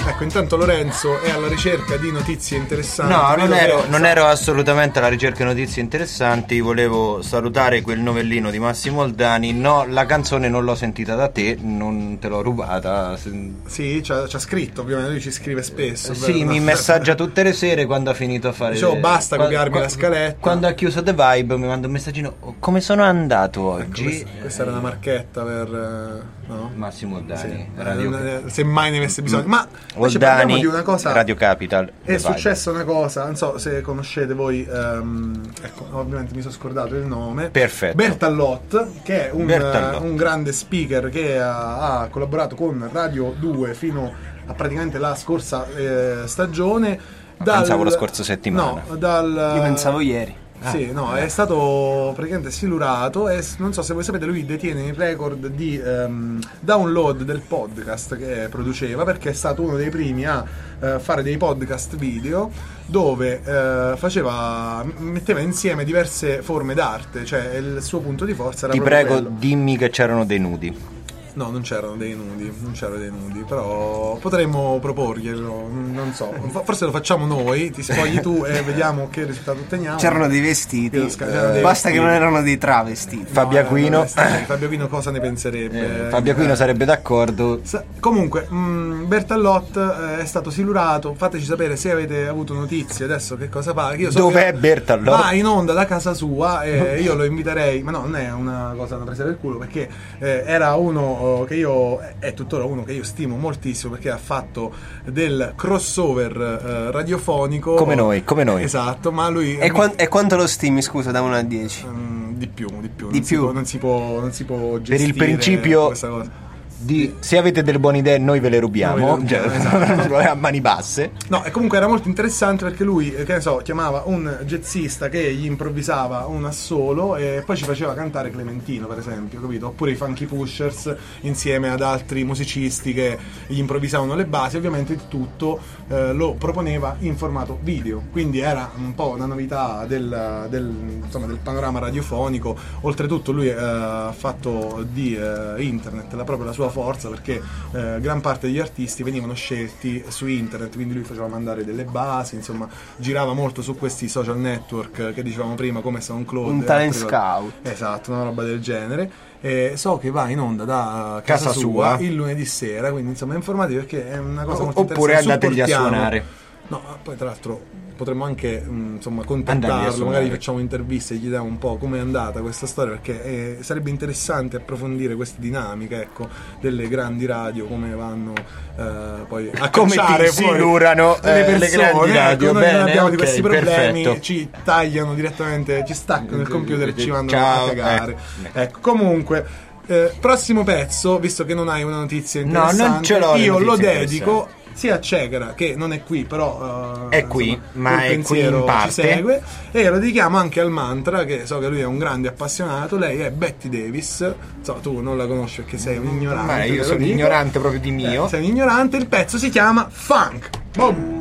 Ecco, intanto Lorenzo è alla ricerca di notizie interessanti. No, non Vedo ero, che- non ero assolutamente alla ricerca di notizie interessanti. Volevo salutare quel novellino di Massimo Oldani. No, la canzone non l'ho sentita da te, non te l'ho rubata. Sì, ci ha, ci ha scritto, ovviamente lui ci scrive spesso. Sì, vero? mi messaggia tutte le sere quando ha finito a fare. Dicevo, basta qua- copiarmi qua- la scaletta. Quando ha chiuso The Vibe mi manda un messaggino: "Oh, come sono andato oggi?" Questa, questa era una marchetta per eh, no? Massimo Oldani, Sì, Radio, eh, se mai ne avesse bisogno. Ma invece parliamo Oldani, di una cosa. Radio Capital. È The Vibe. successa una cosa, non so se conoscete voi, ehm, ecco, ovviamente mi sono scordato il nome. Perfetto. Bertallot, che è un, Bertallot. eh, un grande speaker che ha, ha collaborato con Radio due fino a praticamente la scorsa eh, stagione. Pensavo la scorsa settimana. No, dal... Io pensavo ieri. Sì, no, è stato praticamente silurato e s- non so se voi sapete, lui detiene il record di ehm, download del podcast che produceva, perché è stato uno dei primi a eh, fare dei podcast video dove eh, faceva metteva insieme diverse forme d'arte, cioè il suo punto di forza era Ti proprio prego, quello. dimmi che c'erano dei nudi. No, non c'erano dei nudi, non c'erano dei nudi, però potremmo proporglielo, non so, forse lo facciamo noi, ti spogli tu e vediamo che risultato otteniamo. C'erano dei vestiti, Io sca- c'erano dei basta vestiti. che non erano dei travestiti. Fabio Aquino. Eh, Fabio Aquino cosa ne penserebbe? Eh, Fabio Aquino Eh, sarebbe d'accordo. sa- Comunque, mh, Bertallot eh, è stato silurato. Fateci sapere se avete avuto notizie adesso che cosa fa. che Io so Dov'è che Bertallot? Va in onda da casa sua e io lo inviterei. Ma no, non è una cosa da presa del culo, perché eh, era uno oh, che io è tuttora uno che io stimo moltissimo, perché ha fatto del crossover eh, radiofonico Come noi, come noi. Esatto, ma lui E, quan- e quanto lo stimi, scusa, da uno a dieci? Mm, di più, di più. Di non, Si più. può, non si può, non si può gestire Per il principio questa cosa. di se avete delle buone idee noi ve le rubiamo, Noi ve le rubiamo, cioè, esatto. a mani basse. No, e comunque era molto interessante perché lui, eh, che ne so, chiamava un jazzista che gli improvvisava un assolo e poi ci faceva cantare Clementino, per esempio, capito? Oppure i Funky Pushers insieme ad altri musicisti che gli improvvisavano le basi. Ovviamente il tutto eh, lo proponeva in formato video, quindi era un po' una novità del, del, insomma, del panorama radiofonico. Oltretutto lui eh, ha fatto di eh, internet la propria la sua forza, perché eh, gran parte degli artisti venivano scelti su internet, quindi lui faceva mandare delle basi, insomma girava molto su questi social network che dicevamo prima, come SoundCloud, Un e talent altre scout. cose. Esatto, una roba del genere. E so che va in onda da casa, Casa sua, sua. il lunedì sera, quindi insomma informati, perché è una cosa O- molto oppure interessante. andategli a Supportiamo. suonare. No, poi tra l'altro potremmo anche mh, insomma Andargli a contattarlo, suonare. magari facciamo interviste e gli diamo un po' come è andata questa storia, perché eh, sarebbe interessante approfondire queste dinamiche, ecco, delle grandi radio, come vanno eh, poi a Come cacciare ti fuori silurano, le eh, le persone, grandi radio. ecco, noi Bene, non abbiamo di ok, questi problemi, perfetto. ci tagliano direttamente, ci staccano il computer e ci mandano Ciao, a cagare. eh. Ecco, comunque eh, prossimo pezzo, visto che non hai una notizia No, non interessante, ce l'ho le io lo notizie dedico sia a Cegara, che non è qui, però eh, È qui, insomma, ma il è qui pensiero in parte. ci segue, e lo dedichiamo anche al Mantra, che so che lui è un grande appassionato. Lei è Betty Davis, so, tu non la conosci perché sei un ignorante, Ma io te lo sono dico. ignorante proprio di mio. Eh, sei un ignorante. Il pezzo si chiama Funk. Boom.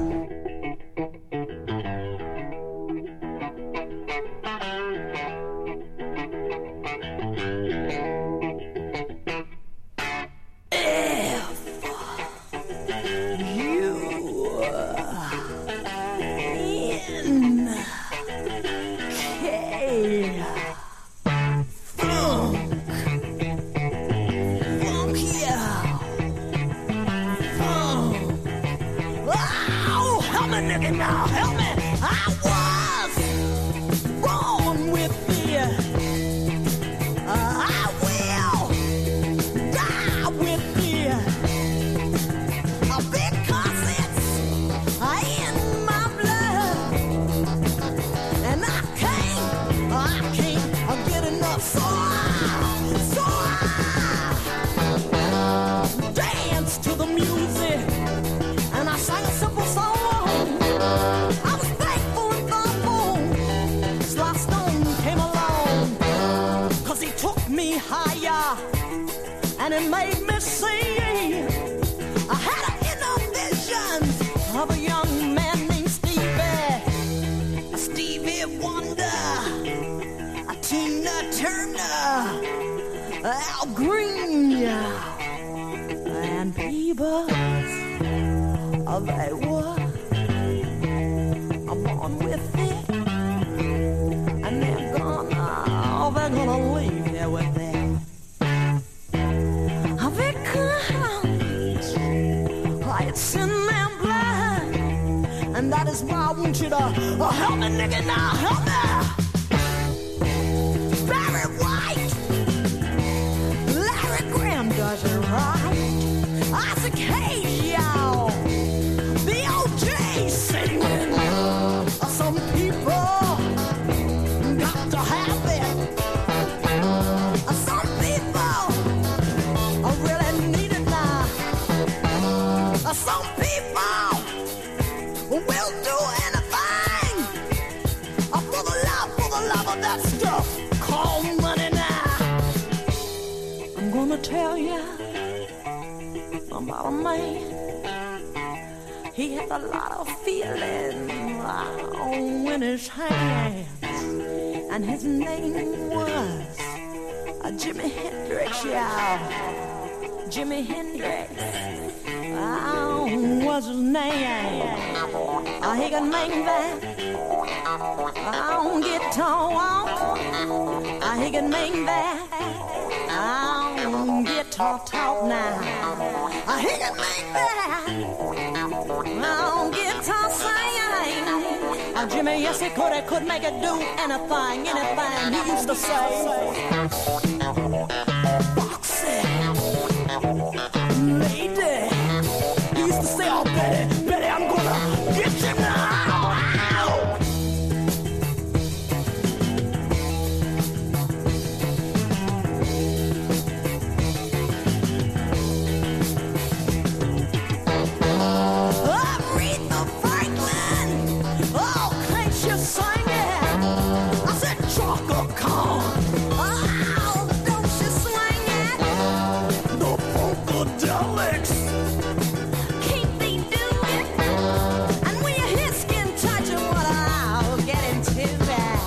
And it made me see I had an inner vision of a young man named Stevie, a Stevie Wonder, a Tina Turner, Al Green, and Peebles. Oh, they were. I'm born with it. And they're gonna, oh, they're gonna leave here with it. Oh, they comes. It's in their blood. And that is why I want you to oh, help me, nigga, now, help me. Barry White. Larry Graham does it right. Isaac Hayes, y'all. The O J singing. Some people got to have it. Some people really need it now. Some people will do anything for the love, for the love of that stuff called money now. I'm gonna tell you about a man. He had a lot of feeling in his hands, and his name was uh, Jimi Hendrix, y'all. Jimi Hendrix uh, was his name. Uh, he could make that uh, guitar. Uh, he could make that uh, guitar talk now. Uh, he could make that uh, guitar sing. Uh, Jimmy, yes he could, he could make it do anything, anything. He used to say, Foxy, lady. He used to say, oh Betty, Betty, I'm gonna get you now. Aretha Franklin, oh, can't you sing it? I said chocolate corn, oh, don't you swing it? The Funkadelics, keep me doing, and when you hit skin touch it, what I'll get into that.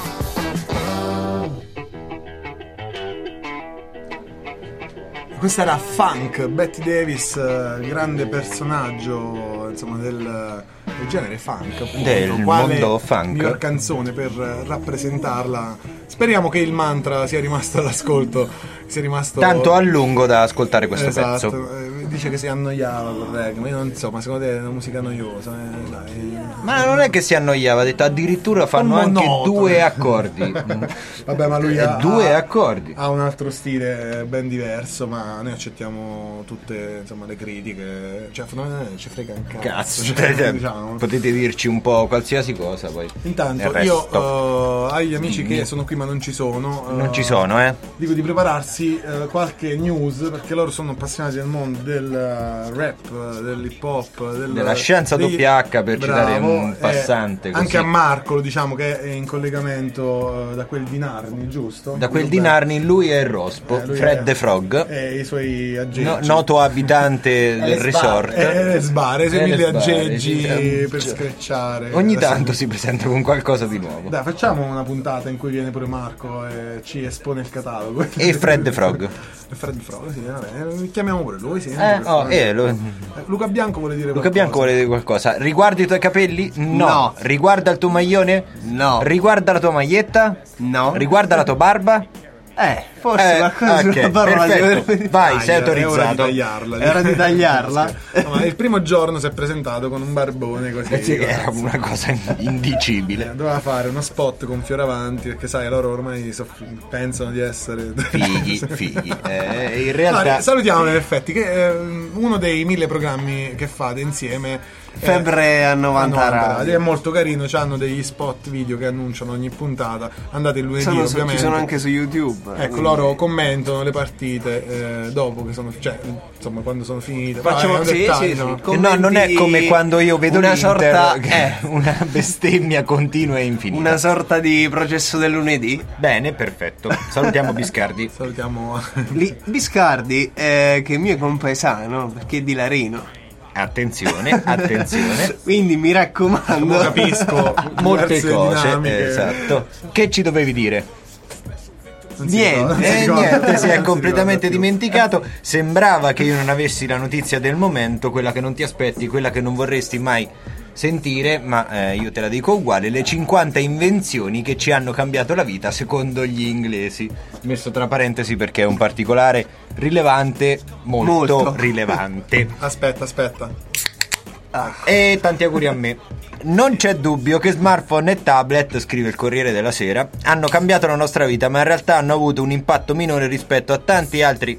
Questa era Funk, Betty Davis, eh, grande personaggio insomma del, del genere funk, appunto. Del Quale mondo funk. miglior canzone per eh, rappresentarla. Speriamo che il mantra sia rimasto all'ascolto, sia rimasto Tanto a lungo da ascoltare questo esatto. pezzo. Eh, dice che si annoiava con reggae, ma io non so, ma secondo te è una musica noiosa? Eh, dai. Ma non è che si annoiava, ha detto addirittura fanno Un anche monotono. due accordi. Vabbè, ma lui Eh, ha, due ha- accordi. ha un altro stile ben diverso, ma noi accettiamo tutte insomma le critiche, cioè fondamentalmente ci frega un cazzo, Cazzo, cioè, cioè, diciamo. potete dirci un po' qualsiasi cosa poi. Intanto Il io resto. eh, agli amici Dimmi. che sono qui ma non ci sono eh, Non ci sono, eh? dico di prepararsi eh, qualche news, perché loro sono appassionati del mondo del eh, rap, dell'hip hop, del, Della scienza degli- doppia H, per citare Bravo, un passante eh, così. anche a Marco lo diciamo che è in collegamento eh, da quel di Narni, giusto? Da quel Vabbè. di Narni lui è il Rospo, Eh, lui Fred è- the Frog, e i suoi aggeggi, no- noto abitante del resort. e le sbarre, i suoi E le mille sbarre, aggeggi sì, per cioè, screcciare. Ogni Adesso- tanto si presenta con qualcosa di nuovo. Dai, facciamo una puntata in cui viene pure Marco e ci espone il catalogo. E Fred the Frog. E Fred the Frog, sì, vabbè, chiamiamo pure lui, sì. Eh, oh, eh, lo- Eh, Luca Bianco vuole dire Luca qualcosa. Bianco vuole dire qualcosa. Riguarda i tuoi capelli? No. No. Riguarda il tuo maglione? No. Riguarda la tua maglietta? No. Riguarda la tua barba? Eh, forse Eh, qualcosa ok, sulla parola perfetto. deve- Vai, Dai, sei È ora di autorizzato. tagliarla. È ora di tagliarla. No, ma il primo giorno si è presentato con un barbone così. Eh sì, che era una cosa indicibile. Eh, Doveva fare uno spot con Fioravanti, perché sai, loro ormai soff- pensano di essere Fighi, fighi. Eh, in No, realtà salutiamo in effetti che eh, uno dei mille programmi che fate insieme Febbre a novanta radio. è molto carino, hanno degli spot video che annunciano ogni puntata. Andate il lunedì, Sono su- ovviamente. ci sono anche su YouTube. Ecco, quindi- loro commentano le partite eh, dopo che sono, cioè, insomma, quando sono finite. Però Facciamo- è un sì, dettaglio, sì, sì. no? Eh, no, non è come quando io vedo una l'Inter, sorta- che è una bestemmia continua e infinita. Una sorta di processo del lunedì. Bene, perfetto. Salutiamo Biscardi. Salutiamo Lì, Biscardi, eh, che è mio compaesano, perché è di Larino. Attenzione, attenzione. Quindi mi raccomando. capisco Molte diverse cose, dinamiche. esatto. Che ci dovevi dire? Non si ricorda, non si E ricorda. niente, si è Non completamente ricorda più. dimenticato. Sembrava che io non avessi la notizia del momento, quella che non ti aspetti, quella che non vorresti mai sentire, ma eh, io te la dico uguale: le cinquanta invenzioni che ci hanno cambiato la vita secondo gli inglesi. Messo tra parentesi perché è un particolare rilevante, molto, Molto. rilevante. Aspetta, aspetta. E tanti auguri a me. Non c'è dubbio che smartphone e tablet, scrive il Corriere della Sera, hanno cambiato la nostra vita, ma in realtà hanno avuto un impatto minore rispetto a tanti altri.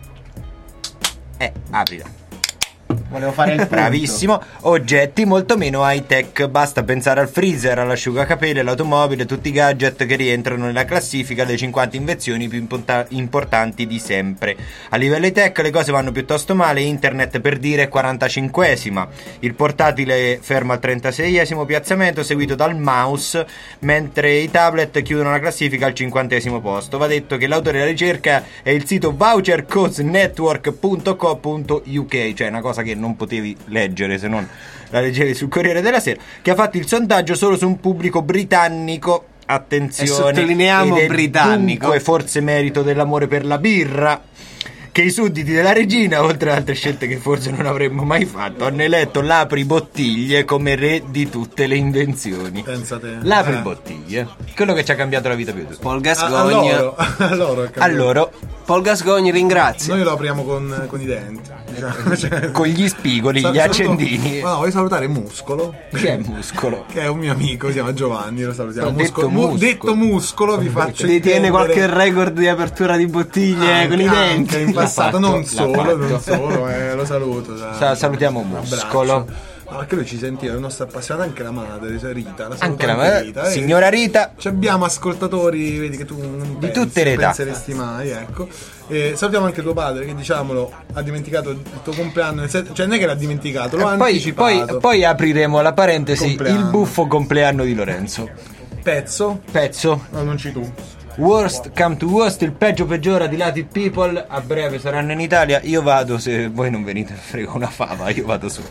Eh, aprila. Volevo fare il punto. Bravissimo. Oggetti molto meno high tech. Basta pensare al freezer, all'asciugacapelli, all'automobile, tutti i gadget che rientrano nella classifica delle cinquanta invenzioni più imponta- importanti di sempre. A livello high tech le cose vanno piuttosto male. Internet, per dire, è quarantacinquesima. Il portatile ferma al trentaseiesimo piazzamento, seguito dal mouse, mentre i tablet chiudono la classifica al cinquantesimo posto. Va detto che l'autore della ricerca è il sito voucher codes network punto co punto u k, cioè una cosa che non potevi leggere se non la leggevi sul Corriere della Sera, che ha fatto il sondaggio solo su un pubblico britannico. Attenzione, E sottolineiamo ed è britannico. dunque forse merito dell'amore per la birra che i sudditi della regina, oltre ad altre scelte che forse non avremmo mai fatto, hanno eletto l'apribottiglie come re di tutte le invenzioni. Pensate. L'apribottiglie, quello che ci ha cambiato la vita più. Paul A, a Gascogne. loro, a loro è A cambiato. loro, Paul Gascogne ringrazia. Noi lo apriamo con, con i denti. Diciamo. Cioè, con gli spigoli, sal- gli saluto- accendini. Ma no, voglio salutare Muscolo. Che è Muscolo? Che è un mio amico, si chiama Giovanni, lo salutiamo. Ho detto Muscolo. Mu- Muscolo. detto Muscolo, vi faccio Detiene intendere- qualche record di apertura di bottiglie Anche- con i anche denti. in passato, L'ha non fatto, solo, l'ha non fatto. solo, eh, lo saluto. sa- Sa- salutiamo un Muscolo. abbraccio. No, perché lui ci sentiva, è il nostro appassionato, anche la madre, cioè Rita. La saluto Anche la madre, Rita, eh. signora Rita. Ci abbiamo ascoltatori, vedi che tu non Di pensi, tutte le età. penseresti mai, ecco. E salutiamo anche tuo padre che, diciamolo, ha dimenticato il tuo compleanno, nel sen- cioè non è che l'ha dimenticato, lo ha E poi, anticipato. poi, poi apriremo la parentesi, Compleanno. il buffo compleanno di Lorenzo. Pezzo? Pezzo. No, non ci tu. Worst come to worst, il peggio peggiora di Latin People. A breve saranno in Italia. Io vado, se voi non venite, frego una fava, io vado su.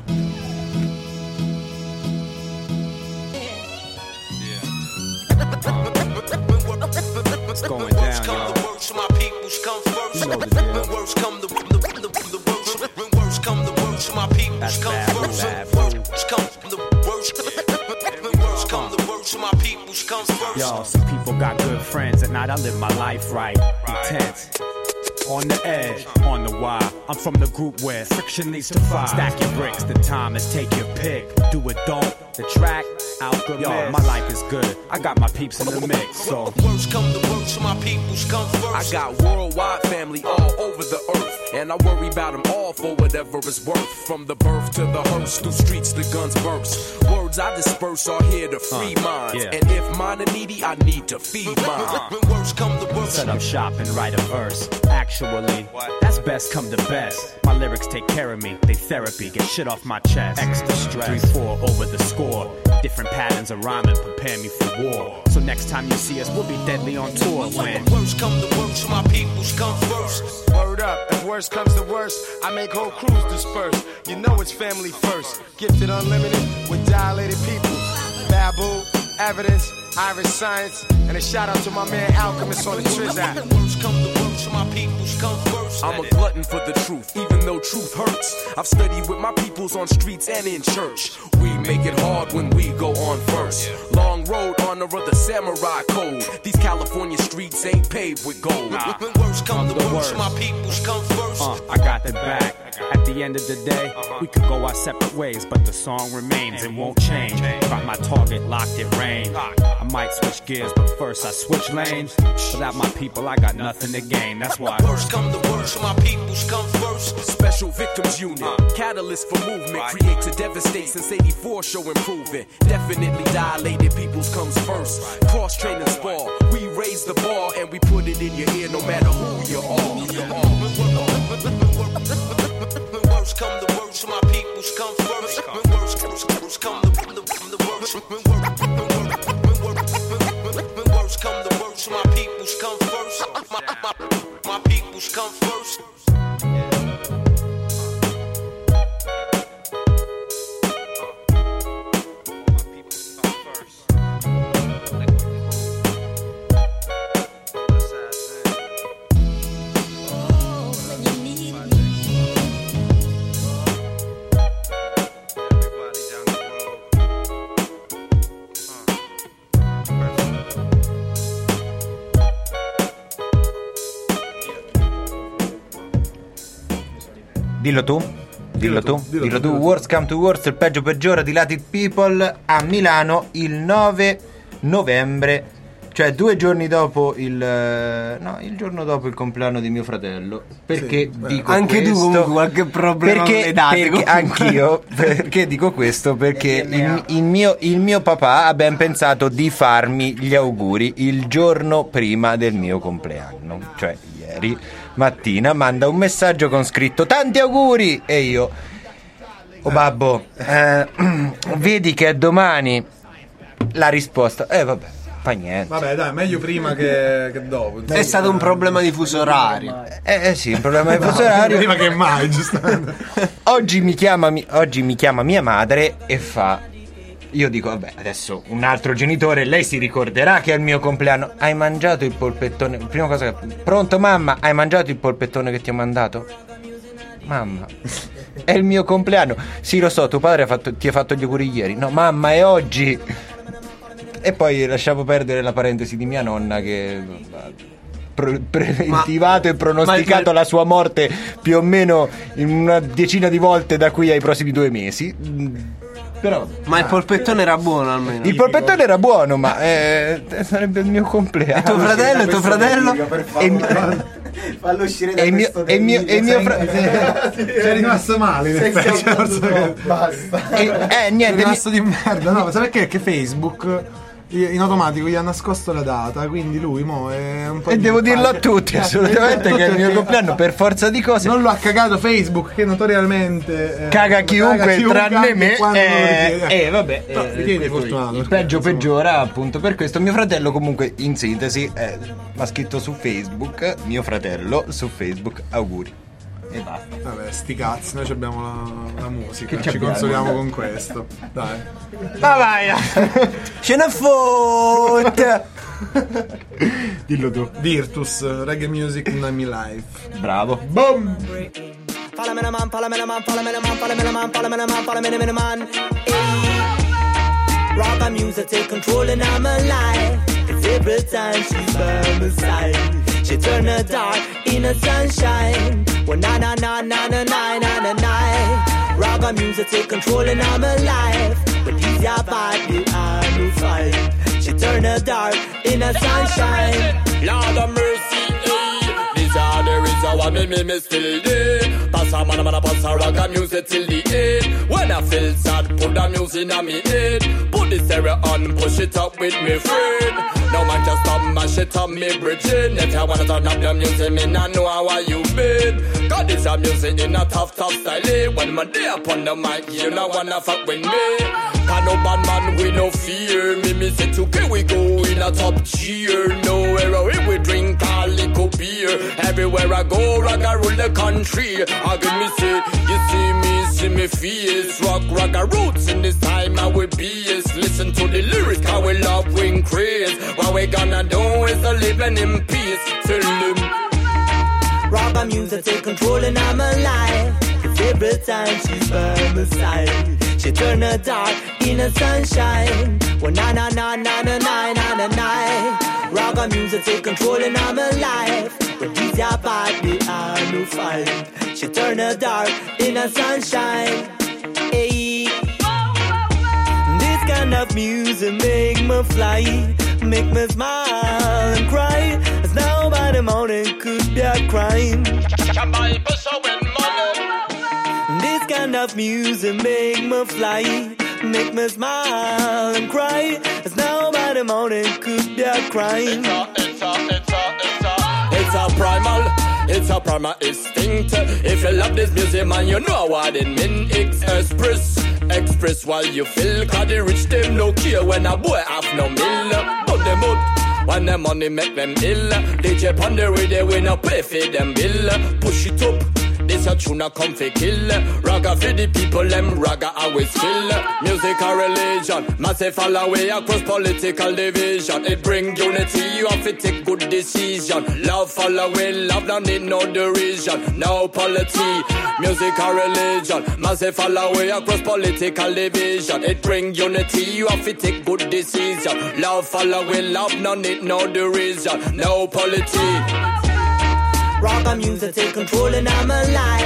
It's going down, y'all. You know the deal. That's bad, bad, Yo, some people got good friends. At night I live my life right. Intense. On the edge, on the wire. I'm from the group where friction leads to fire. Stack your bricks, the time is take your pick. Do it, don't. The track, Alchemist. Yo, my life is good. I got my peeps in the mix, so. Worst come to worst, my peoples come first. I got worldwide family all over the earth, and I worry about them all for whatever it's worth. From the birth to the hearse, through streets the guns burst. Words I disperse are here to free Uh, minds, yeah. and if mine are needy, I need to feed mine. When worst come to worst, Set up shop and write a verse. Actually, that's best come to best. My lyrics take care of me. They therapy, get shit off my chest. Extra stress. three four over the score. Different patterns of rhyming prepare me for war. So next time you see us, we'll be deadly on tour. When worst come to worst, my peoples come first. Word up, if worst comes to worst, I make whole crews disperse. You know it's family first. Gifted unlimited with dilated people. Babu, evidence, Irish science, and a shout out to my man Alchemist on the Trizac. Worst come to worst, my peoples come first. I'm a glutton for the truth, even though truth hurts. I've studied with my peoples on streets and in church. We make it hard when we go on first. Long road, honor of the samurai code. These California streets ain't paved with gold. When worst come to worst, my peoples come first. Uh, I got the back. At the end of the day, we could go our separate ways, but the song remains and won't change. Got my target locked in range. I might switch gears, but first I switch lanes. Without my people, I got nothing to gain. That's why. Worst come to worst, my peoples come first. Special victims unit, catalyst for movement, create to devastate since eighty-four, show improvement. Definitely dilated peoples comes first. Cross training spar, we raise the bar and we put it in your ear no matter who you are. When worst come to worst, my peoples come first. When worst worst come to the worst. When worst come to worst, my peoples come first. My, my, my peoples come first. Dillo tu. Dillo tu, dillo tu, Worst Come to Worst, il peggio peggiora di Latin People a Milano il nove novembre, cioè due giorni dopo il no, il giorno dopo il compleanno di mio fratello. Perché Sì, dico anche questo? tu comunque qualche problema Perché, con le date, perché comunque. anch'io, perché dico questo? Perché il, il mio, il mio papà ha ben pensato di farmi gli auguri il giorno prima del mio compleanno, cioè ieri mattina manda un messaggio con scritto tanti auguri e io oh babbo eh, vedi che è domani. La risposta eh vabbè fa niente, Vabbè, dai, meglio prima che, che dopo. È stato un problema di fuso orario. eh, eh sì un problema di fuso orario. Prima che mai, giustamente. oggi mi chiama mi- oggi mi chiama mia madre e fa, io dico vabbè adesso un altro genitore, lei si ricorderà che è il mio compleanno. Hai mangiato il polpettone? Prima cosa che... Pronto mamma, hai mangiato il polpettone che ti ho mandato? Mamma, è il mio compleanno. Sì lo so, tuo padre ha fatto, ti ha fatto gli auguri ieri. No mamma, è oggi. E poi lasciamo perdere la parentesi di mia nonna che pre- preventivato ma, e pronosticato ma, la sua morte più o meno in una decina di volte da qui ai prossimi due mesi. Però, ma il polpettone era buono almeno. Il polpettone era buono, ma eh, sarebbe il mio compleanno. E tuo fratello, e tuo fratello? E fallo uscire da e mio, questo e mio, e mio fra- C'è rimasto male in effetti. No, basta. E, eh niente, è rimasto di merda. No, sai perché? Che Facebook in automatico gli ha nascosto la data, quindi lui mo è un po' e di devo dirlo a pace. tutti assolutamente che è il mio compleanno per forza di cose. Non lo ha cagato Facebook che notoriamente eh, caga chiunque, caga chiunque tranne me quando eh, lo richiede. eh vabbè No, eh, richiede questo, fortunato, il perché, peggio insomma. peggiora appunto per questo. Mio fratello comunque in sintesi eh, mi ha scritto su Facebook, mio fratello su Facebook, auguri e basta. Vabbè, sti cazzi, noi abbiamo la, la musica, Che ci abbiamo? consoliamo con questo. Dai. Ma vai Ce ne fotte. Dillo tu. Virtus, Reggae Music in my life. Bravo. Boom. Follow me, man, follow me, man, follow me, man, follow me, man, follow me, man, follow me, man. Hey. Rock and music take control in my life. Cause every time she's by my side, she turn the dark in the sunshine. Well, na na na na na na na na na. Rock and music take control in my life. But these your body are no fight. She turn the dark in the sunshine. Lord of mercy, eh. These are the reasons why me, me, me still there. Pass a man, a man, a pass a rock and music till the end. When I feel sad, put the music in me head. Put the stereo on, push it up with me friend. No man just stop, mash it up, me bridging. If you wanna turn up the music, me not know how you been. God, this a music in a tough, tough style. eh. When my day upon the mic, you know wanna fuck with me. Can no bad man, we no fear. Me, me say today we go in a top cheer. Nowhere we drink a little beer. Everywhere I go, rock I rule the country. I give me say, you see me, see me face. Rock, rock a roots in this time I will be. Listen to the lyrics, how we love, we increase. What we gonna do is to living in peace. Till them. Rock and music take control in my life. Cause every time she's by my side, she turn the dark in the sunshine. Well, na na na na na na na na na. Rock and music take control in my life. But these your body are no fight. She turn the dark in the sunshine. Hey. This kind of music make me fly, make me smile and cry. As now by the morning could be a crime. This kind of music make me fly, make me smile and cry. As now by the morning could be a crime. It's a, it's a, it's a, it's a, it's a primal, it's a primal instinct. If you love this music, man, you know what it mean. Express, express while you feel. Cause the rich them no care when a boy have no mill. Put them up, when the money make them ill. D J on the radio, we no pay for them bill. Push it up. This a tune a come fi kill. Raga for the people, them raga always fill. Music a religion, massive fall away across political division. It bring unity, you have to take good decision. Love fall away, love don't need no derision. No politics, music a religion, massive fall away across political division. It bring unity, you have to take good decision. Love fall away, love don't need no derision. No politics. Rock and music take control in my life.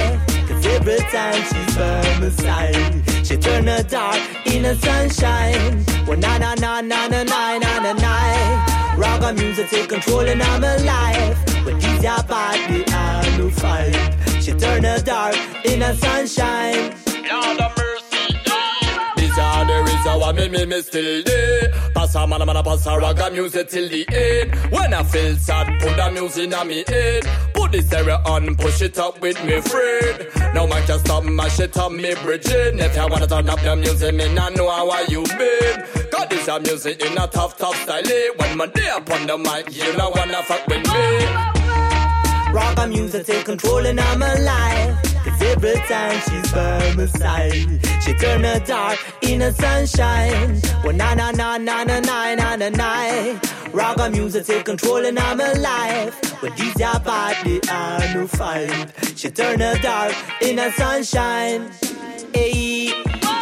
Cause every time she's by my side, she turn her dark in the sunshine. Well, na na na na na na na na na. Rock and music take control in my life. When she's your body, I no fight. She turn her dark in the sunshine. Lord of mercy, this are the reason why me, me, me still there. Pass a man, a man, a pass a rock and music till the end. When I feel sad, put the music in me head. Put the stereo on, push it up with me friend. No man can stop, mash it up, me bridging. If you wanna turn up the music, me not know how you been. Cause this a music in a tough, tough style. When my day up on the mic, you don't wanna fuck with me. Rock and music take control in my life. Cause every time she's by my side, she turn her dark in the sunshine. Well, na na na na na na na na na. Rock and music take control in my life. When these your body are no fight, she turn her dark in the sunshine. Hey.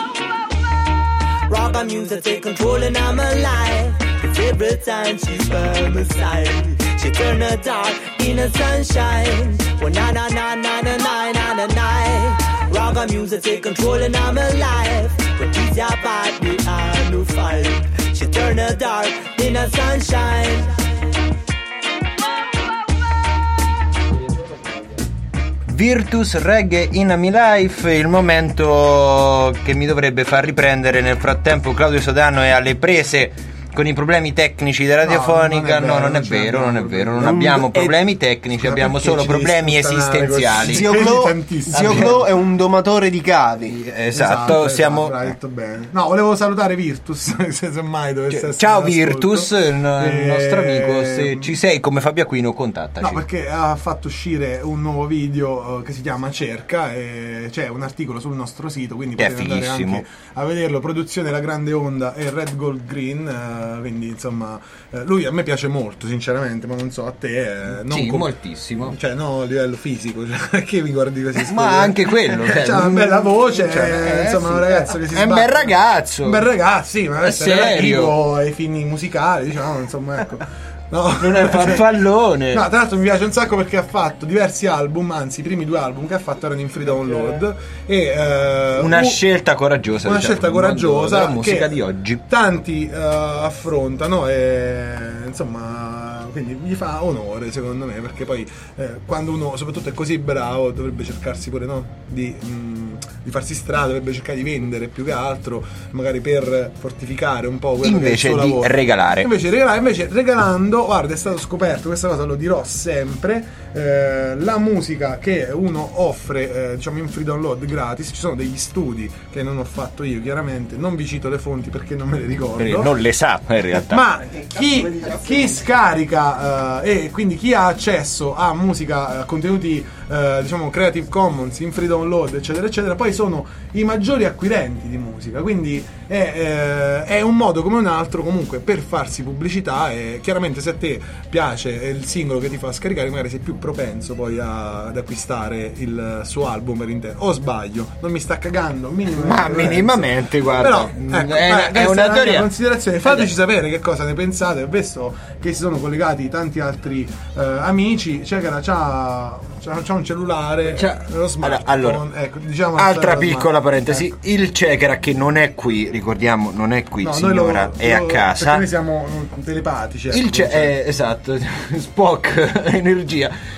Rock and music take control in my life. Cause every time she's by my side, she turn her dark in the sunshine. Well, na na na na na na na na na. Rock and music take control in my life. When she's your body, I no fight. She turn her dark in the sunshine. Virtus Reggae in a My Life, il momento che mi dovrebbe far riprendere. Nel frattempo Claudio Sodano è alle prese con i problemi tecnici della radiofonica. No, non è vero, non è vero, non abbiamo problemi tecnici, abbiamo solo problemi esistenziali. Zio Glo, Zio Glo è un domatore di cavi. Esatto, siamo. Esatto, detto bene. No, volevo salutare Virtus, se mai dovesse essere. Ciao Virtus, il nostro amico, se ci sei come Fabio Aquino, contattaci. No, perché ha fatto uscire un nuovo video uh, che si chiama Cerca, e c'è un articolo sul nostro sito, quindi potete andare anche a vederlo. Produzione La Grande Onda e Red Gold Green. Uh, quindi insomma eh, lui a me piace molto sinceramente, ma non so a te. Eh, non sì, com- moltissimo. Cioè no, a livello fisico, cioè, perché mi guardi così? Scusa? Ma anche quello. Cioè, c'ha una bella voce, cioè, eh, insomma sì, un ragazzo che si è un bel ragazzo. Un bel ragazzo, sì, ma è serio ai fini musicali, diciamo, insomma, ecco. No. Non è farfallone. No, tra l'altro mi piace un sacco perché ha fatto diversi album, anzi i primi due album che ha fatto erano in free download e eh, una un, scelta coraggiosa, una diciamo, scelta coraggiosa, la musica che di oggi tanti uh, affrontano e insomma quindi gli fa onore secondo me, perché poi eh, quando uno soprattutto è così bravo dovrebbe cercarsi pure, no, di, mh, di farsi strada, dovrebbe cercare di vendere più che altro, magari per fortificare un po' quello invece che è il suo di lavoro. regalare invece regalare invece regalando, guarda, è stato scoperto, questa cosa lo dirò sempre, eh, la musica che uno offre eh, diciamo in free download gratis, ci sono degli studi che non ho fatto io chiaramente, non vi cito le fonti perché non me le ricordo, non le sa in realtà, ma chi, chi scarica Uh, e quindi chi ha accesso a musica, a contenuti uh, diciamo Creative Commons in free download eccetera eccetera, poi sono i maggiori acquirenti di musica, quindi è, uh, è un modo come un altro comunque per farsi pubblicità, e chiaramente se a te piace il singolo che ti fa scaricare magari sei più propenso poi a, ad acquistare il suo album per intero. O sbaglio? Non mi sta cagando minimamente, ma minimamente, guarda, però ecco, è, è, è una teoria, considerazione, fateci sapere che cosa ne pensate, visto che si sono collegati tanti altri uh, amici. C'è che c'ha, c'ha, c'ha un cellulare, c'ha, lo smartphone, allora, ecco, diciamo altra piccola parentesi, ecco. Il Cekera che non è qui, ricordiamo, non è qui, no, signora, lo, è lo, a casa, perché noi siamo telepatici, ecco, il ce- eh, esatto, Spock energia.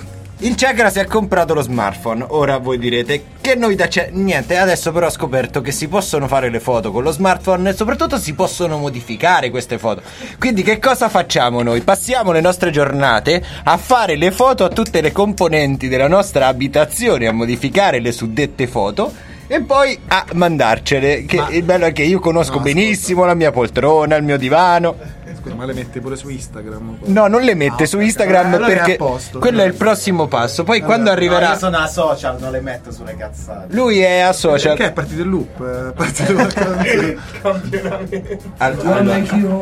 Il Cekera si è comprato lo smartphone. Ora voi direte che noi da c'è niente, adesso però ho scoperto che si possono fare le foto con lo smartphone e soprattutto si possono modificare queste foto. Quindi che cosa facciamo noi? Passiamo le nostre giornate a fare le foto a tutte le componenti della nostra abitazione, a modificare le suddette foto e poi a mandarcele. Che ma, il bello è che io conosco no, benissimo la mia poltrona, il mio divano. Scusa, ma le mette pure su Instagram? No, non le mette ah, su Instagram allora perché è posto, quello è il prossimo passo. Poi allora, quando arriverà. No, io sono a social, non le metto sulle cazzate. Lui è a social. Perché è partito il loop? È partito il campionamento. Allora,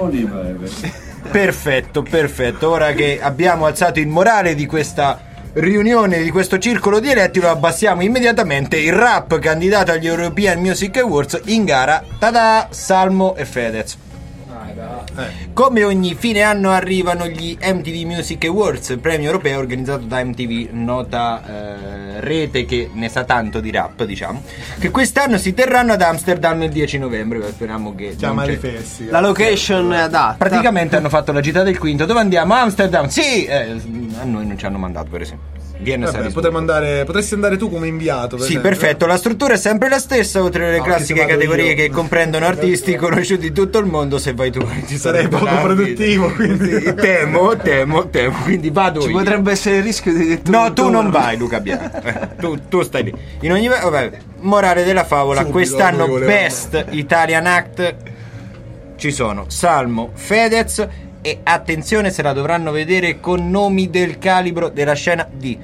perfetto, perfetto. Ora che abbiamo alzato il morale di questa riunione, di questo circolo di eletti, lo abbassiamo immediatamente. Il rap candidato agli European Music Awards in gara. Tada! Salmo e Fedez. Dai, dai. Eh. Come ogni fine anno arrivano gli M T V Music Awards, premio europeo organizzato da M T V, nota eh, rete che ne sa tanto di rap, diciamo, che quest'anno si terranno ad Amsterdam il dieci novembre. Speriamo che Chiama non i c'è- fessi. La location è adatta. Praticamente hanno fatto la gita del quinto. Dove andiamo? Amsterdam? Sì! Eh, a noi non ci hanno mandato, per esempio. Vienna, Vabbè, Salisburgo. potremmo andare, potresti andare tu come inviato. Per Sì, esempio. perfetto, la struttura è sempre la stessa, oltre alle No, classiche che se vado categorie io. che comprendono artisti conosciuti in tutto il mondo. Se vai tu ti Sarei poco produttivo, quindi Sì, temo, temo, temo, quindi vado Ci io. potrebbe essere il rischio di che tu No, tu non torni. vai, Luca Bianco. Eh, tu, tu stai lì. In ogni vabbè, morale della favola, Subito, quest'anno lui voleva- Best Italian Act ci sono Salmo, Fedez e attenzione, se la dovranno vedere con nomi del calibro della scena di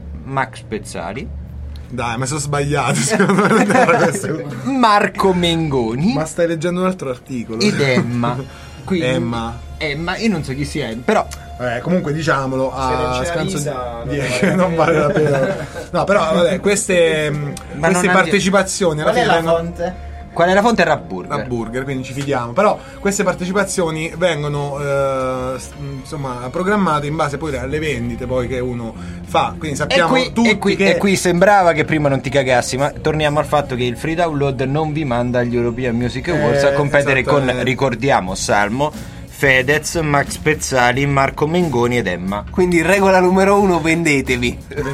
Max Pezzali, Dai, ma sono sbagliato. Secondo me non era questo. Marco Mengoni Ma stai leggendo un altro articolo. ed Emma. Quindi- Emma. Emma, io non so chi sia, però Eh, comunque diciamolo Se non a c'è scanso Lisa, di non che vale. non vale la pena. No, però vabbè, queste, mh, Ma queste non ha- partecipazioni alla Qual è fine la vengono- fonte? qual è la fonte? Rap Burger. a burger, quindi ci fidiamo. Però queste partecipazioni vengono eh, s- insomma programmate in base poi alle vendite poi che uno fa. Quindi E sappiamo qui, tutti e, qui, che e qui sembrava che prima non ti cagassi, ma torniamo al fatto che il free download non vi manda agli European Music Awards Eh, a competere con, esattamente. ricordiamo, Salmo, Fedez, Max Pezzali, Marco Mengoni ed Emma. Quindi regola numero uno, vendetevi.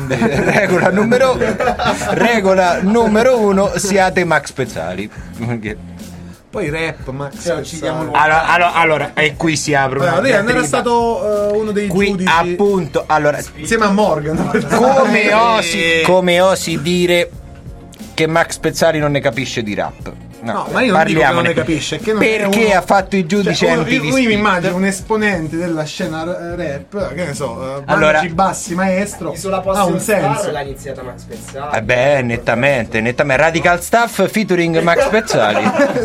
regola numero regola numero uno, siate Max Pezzali. Perché- poi rap, Max. Cioè, uccidiamo Pezzali. allora, allora, allora, e qui si apre una Allora, lei non era diatriba. stato eh, uno dei Qui giudici appunto, allora, insieme a Morgan. come Eh, osi, come osi dire che Max Pezzali non ne capisce di rap? No, ma io non dico che non parliamone. ne capisce, che non è perché uno- ha fatto il giudice Cioè, uno- M T V io, io mi Spit. immagino un esponente della scena r- rap, che ne so, uh, Allora- Bassi maestro, Sulla ha prossima un senso. star l'ha iniziata Max Pezzali. Eh beh, nettamente, nettamente. Radical Stuff featuring Max Pezzali.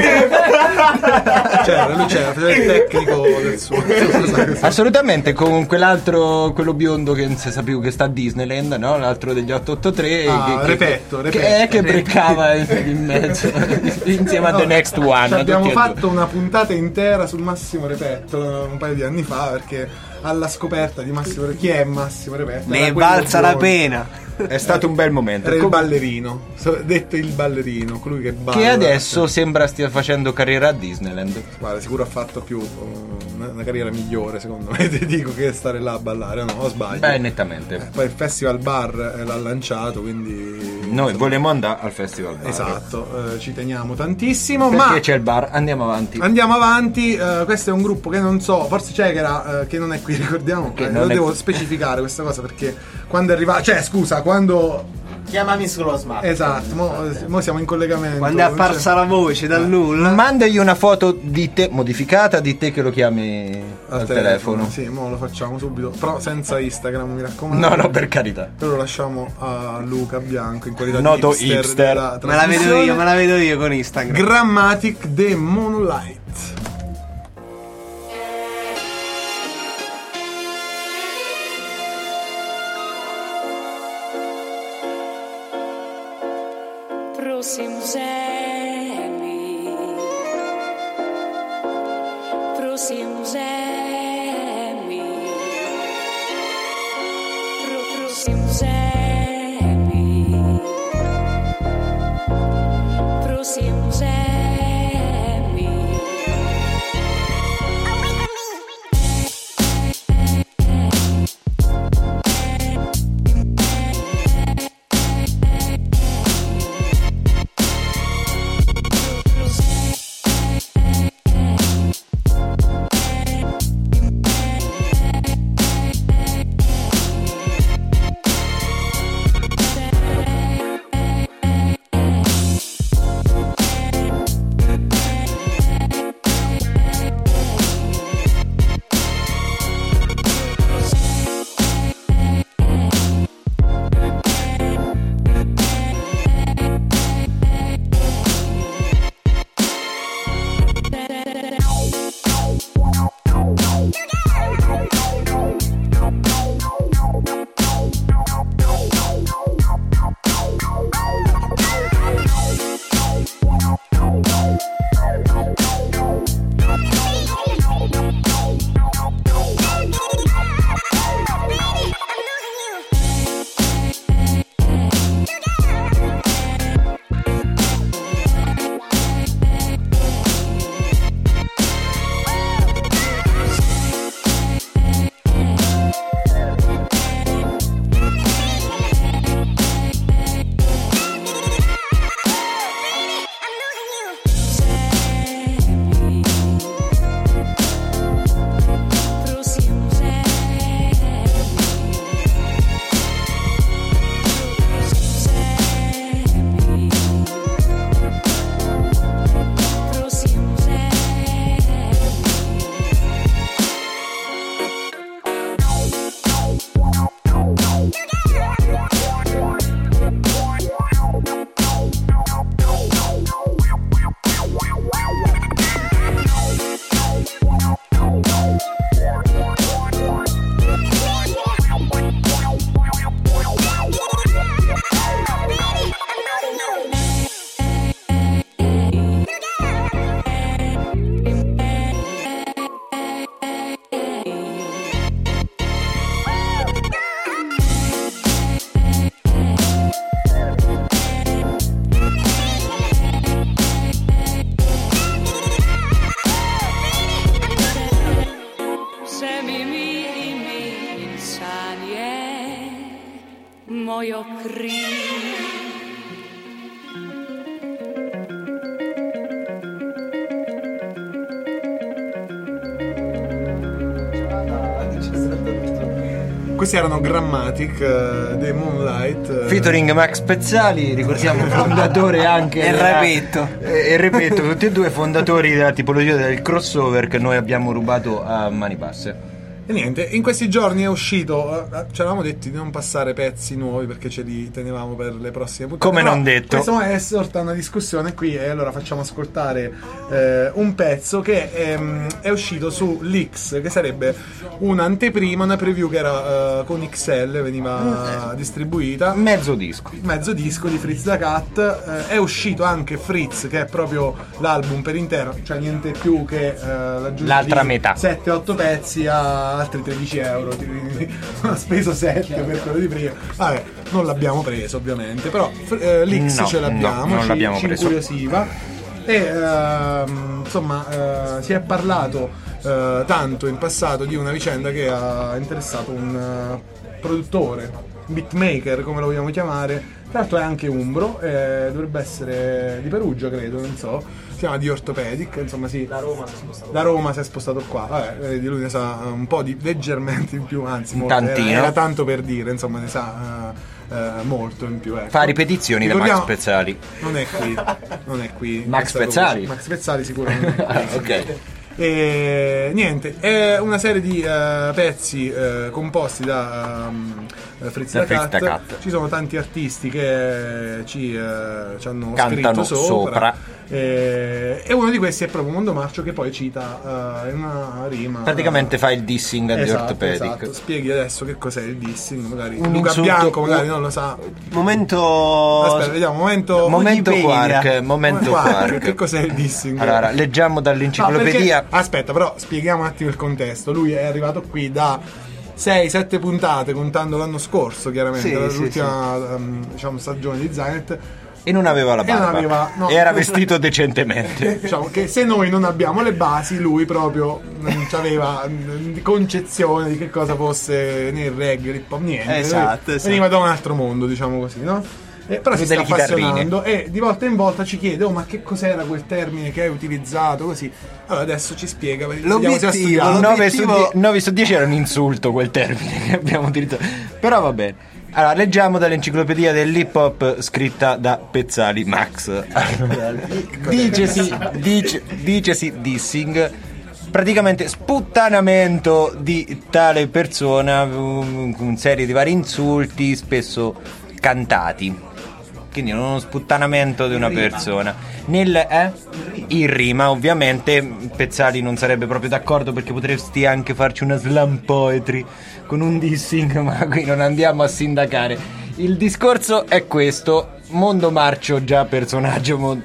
C'era, lui c'era, faceva il tecnico del suo. Assolutamente, con quell'altro, quello biondo che non si sa più che sta a Disneyland, no? L'altro degli otto otto tre. Ah, che, che- Repetto, che, Repetto. è che breccava in mezzo insieme a The Next One. Ci abbiamo tutti e due. fatto una puntata intera sul Massimo Repetto un paio di anni fa, perché alla scoperta di Massimo Repetto, chi è Massimo Repetto? Ne Era è quello valsa la buono. pena. È stato un bel momento. Era il Com- ballerino, so- detto il ballerino, colui che balla. che adesso sembra stia facendo carriera a Disneyland. Guarda, sicuro ha fatto più uh, una, una carriera migliore, secondo me, ti dico, che stare là a ballare, o no? O sbaglio? Beh, nettamente. Eh, poi il Festival Bar eh, l'ha lanciato, quindi Noi vogliamo andare al Festival Bar. esatto, eh, ci teniamo tantissimo, Perché ma c'è il bar, andiamo avanti. andiamo avanti. eh, questo è un gruppo che non so, forse c'è che era eh, che non è qui, ricordiamo, Che eh, non lo è devo qui. specificare questa cosa, perché quando è arrivato, cioè scusa, quando Chiamami sullo smart. esatto, mo, mo siamo in collegamento. Quando è non c'è- apparsa la voce dal nulla. Mandagli una foto di te modificata di te che lo chiami al, telefono. Sì, mo lo facciamo subito, però senza Instagram, mi raccomando. No, no, per carità. Però lo lasciamo a Luca Bianco in qualità Noto di hipster, hipster. della Me la vedo trasmissione. io, me la vedo io con Instagram. Grammatic The Moonlight. Próximos Emmy, próximos Emmy, Pro- próximos Emmy, próximos Emmy. Questi erano Grammatic uh, dei Moonlight uh. featuring Max Pezzali, ricordiamo fondatore anche E della- Repetto. e, e Repetto, tutti e due fondatori della tipologia del crossover che noi abbiamo rubato a mani basse. E niente, in questi giorni è uscito, eh, ci eravamo detti di non passare pezzi nuovi perché ce li tenevamo per le prossime puntate. Come Però non detto. Questo è sorta una discussione qui e allora facciamo ascoltare eh, un pezzo che ehm, è uscito su Leaks, che sarebbe un'anteprima, una preview che era eh, con X L, veniva distribuita. Mezzo disco. Mezzo disco di Fritz da Cat. Eh, è uscito anche Fritz, che è proprio l'album per intero, cioè niente più che eh, l'aggiunta L'altra di metà. sette otto pezzi a altri tredici euro. Quindi ho speso sette per quello di prima. Vabbè, non l'abbiamo preso ovviamente, però eh, l'X No, ce l'abbiamo, no, non ci, l'abbiamo ci preso. incuriosiva. E ehm, insomma eh, si è parlato eh, tanto in passato di una vicenda che ha interessato un eh, produttore, beatmaker come lo vogliamo chiamare, tra l'altro è anche umbro, eh, dovrebbe essere di Perugia credo, non so, si chiama The Orthopedic, insomma sì, da Roma si è spostato, da Roma si è spostato qua, vabbè, di lui ne sa un po' di leggermente in più, anzi molto, era, Tantino. era tanto per dire, insomma ne sa eh, eh, molto in più, ecco. Fa ripetizioni da Max Ricordiamo- Pezzali. non è qui, non è qui. Max questa Pezzali? cosa. Max Pezzali sicuramente. Ah, ok. E niente, è una serie di eh, pezzi eh, composti da um, Fritz Da da Fritz Cat. da Cat. Ci sono tanti artisti che ci, eh, ci hanno Cantano scritto sopra. sopra. E, e uno di questi è proprio Mondo Marcio, che poi cita eh, in una rima. Praticamente fa il dissing a The Esatto, Orthopedic. esatto. Spieghi adesso che cos'è il dissing, magari Un Luca insulto- Bianco magari non lo sa. Momento. Aspetta, vediamo, momento Momento Wikipedia. Quark, momento Quark. Che cos'è il dissing? Allora, leggiamo No, dall'enciclopedia. perché- aspetta, però spieghiamo un attimo il contesto. Lui è arrivato qui da sei sette puntate, contando l'anno scorso, chiaramente, Sì, l'ultima um, diciamo, stagione di Zynet. E non aveva la E non barba. aveva- no. E era vestito decentemente. Diciamo che se noi non abbiamo le basi, lui proprio non aveva concezione di che cosa fosse né il reggae, l'hip hop, niente. Esatto, Lui esatto. Veniva da un altro mondo, diciamo così, no? Eh, però si sta Delle chitarrine. appassionando e di volta in volta ci chiede: oh, ma che cos'era quel termine che hai utilizzato? Così. Allora adesso ci spiega. Vediamo se ha L'obiettivo, studiato. nove su l'obiettivo- die- nove su dieci era un insulto quel termine che abbiamo utilizzato. Però va bene. Allora, leggiamo dall'enciclopedia dell'hip hop scritta da Pezzali Max. Allora, dicesi, dice, dicesi dissing, praticamente sputtanamento di tale persona, un- una serie di vari insulti, spesso cantati. Quindi uno sputtanamento di una persona. Nel, eh? In rima, ovviamente, Pezzali non sarebbe proprio d'accordo perché potresti anche farci una slam poetry con un dissing, ma qui non andiamo a sindacare. Il discorso è questo: Mondo Marcio, già personaggio mo-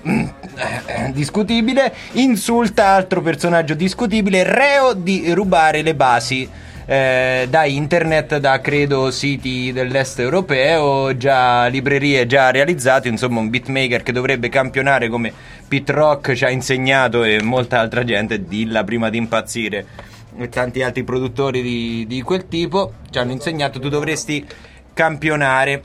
eh, discutibile, insulta altro personaggio discutibile, reo di rubare le basi eh, da internet, da credo siti dell'est europeo, già librerie già realizzate, insomma un beatmaker che dovrebbe campionare come Pete Rock ci ha insegnato e molta altra gente, Dilla prima di impazzire e tanti altri produttori di, di quel tipo ci hanno insegnato: tu dovresti campionare,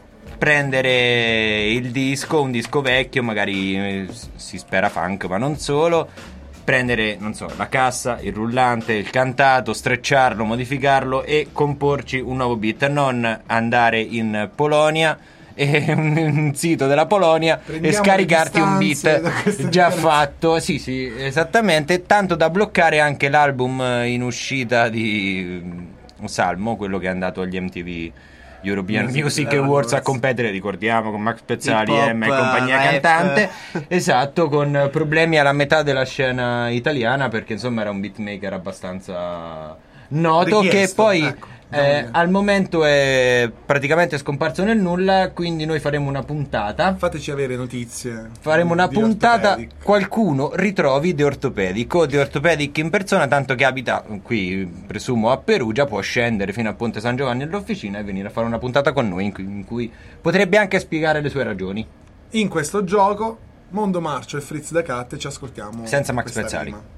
prendere il disco, un disco vecchio, magari eh, si spera funk ma non solo, prendere, non so, la cassa, il rullante, il cantato, strecciarlo, modificarlo e comporci un nuovo beat, non andare in Polonia e un, un sito della Polonia Prendiamo e scaricarti le un distanze da beat queste già differenze. fatto. Sì, sì, esattamente, tanto da bloccare anche l'album in uscita di mm, Salmo, quello che è andato agli M T V European Music Music Awards. Awards a competere, ricordiamo, con Max Pezzali, Hip hop, Emma e compagnia rap. cantante. Esatto, con problemi alla metà della scena italiana, perché insomma era un beatmaker abbastanza noto, Richiesto, che poi ecco, eh, al momento è praticamente scomparso nel nulla, quindi noi faremo una puntata. Fateci avere notizie. Faremo una di puntata, Orthopedic. qualcuno ritrovi The Orthopedic o The Orthopedic in persona, tanto che abita qui, presumo a Perugia, può scendere fino a Ponte San Giovanni all'officina e venire a fare una puntata con noi in cui, in cui potrebbe anche spiegare le sue ragioni. In questo gioco, Mondo Marcio e Fritz da Cat, ci ascoltiamo Senza Max questa Pezzali. rima.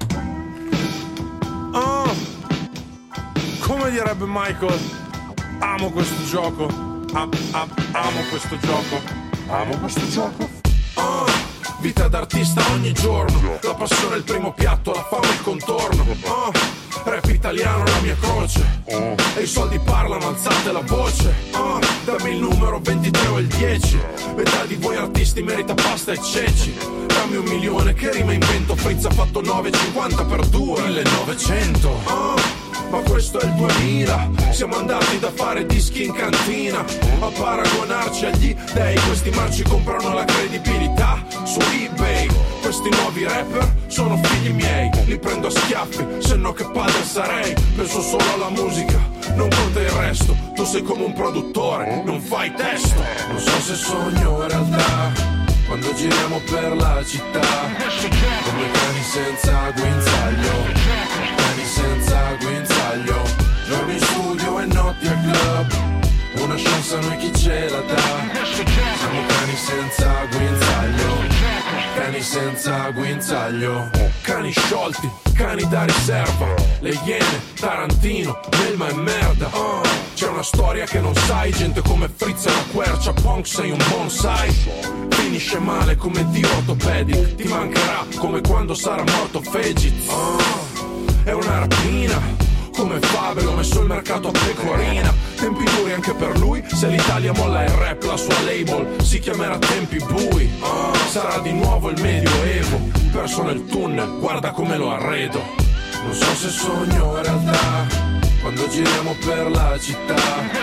Ah, come direbbe Michael, amo questo gioco. Am- am- amo questo gioco. Amo questo gioco. Ah, vita d'artista ogni giorno. La passione è il primo piatto, la fama il contorno. uh, Rap italiano la mia croce, uh, e i soldi parlano, alzate la voce. uh, Dammi il numero ventitré o il dieci. Metà di voi artisti merita pasta e ceci. Dammi un milione che rima invento. Fritz ha fatto nove e cinquanta per due, millenovecento. uh, Ma questo è il duemila. Siamo andati da fare dischi in cantina a paragonarci agli dei. Questi marci comprano la credibilità su eBay. Questi nuovi rapper sono figli miei. Li prendo a schiaffi, se no che padre sarei. Penso solo alla musica, non conta il resto. Tu sei come un produttore, non fai testo. Non so se sogno o realtà, quando giriamo per la città, come cani senza guinzaglio, cani senza guinzaglio, giorni in studio e notti al club, una chance a noi chi ce la dà. Siamo cani senza guinzaglio, cani senza guinzaglio, cani sciolti, cani da riserva, le iene, Tarantino, Melma e merda. uh, C'è una storia che non sai, gente come Fritz e la quercia, punk sei un bonsai. Finisce male come Dio ortopedic, ti mancherà come quando sarà morto Fegiz. uh, È una rapina, come Fabio, ho messo il mercato a pecorina. Tempi duri anche per lui, se l'Italia molla il rap, la sua label si chiamerà Tempi Bui. uh, Sarà di nuovo il medioevo, perso nel tunnel, guarda come lo arredo. Non so se sogno o realtà, quando giriamo per la città,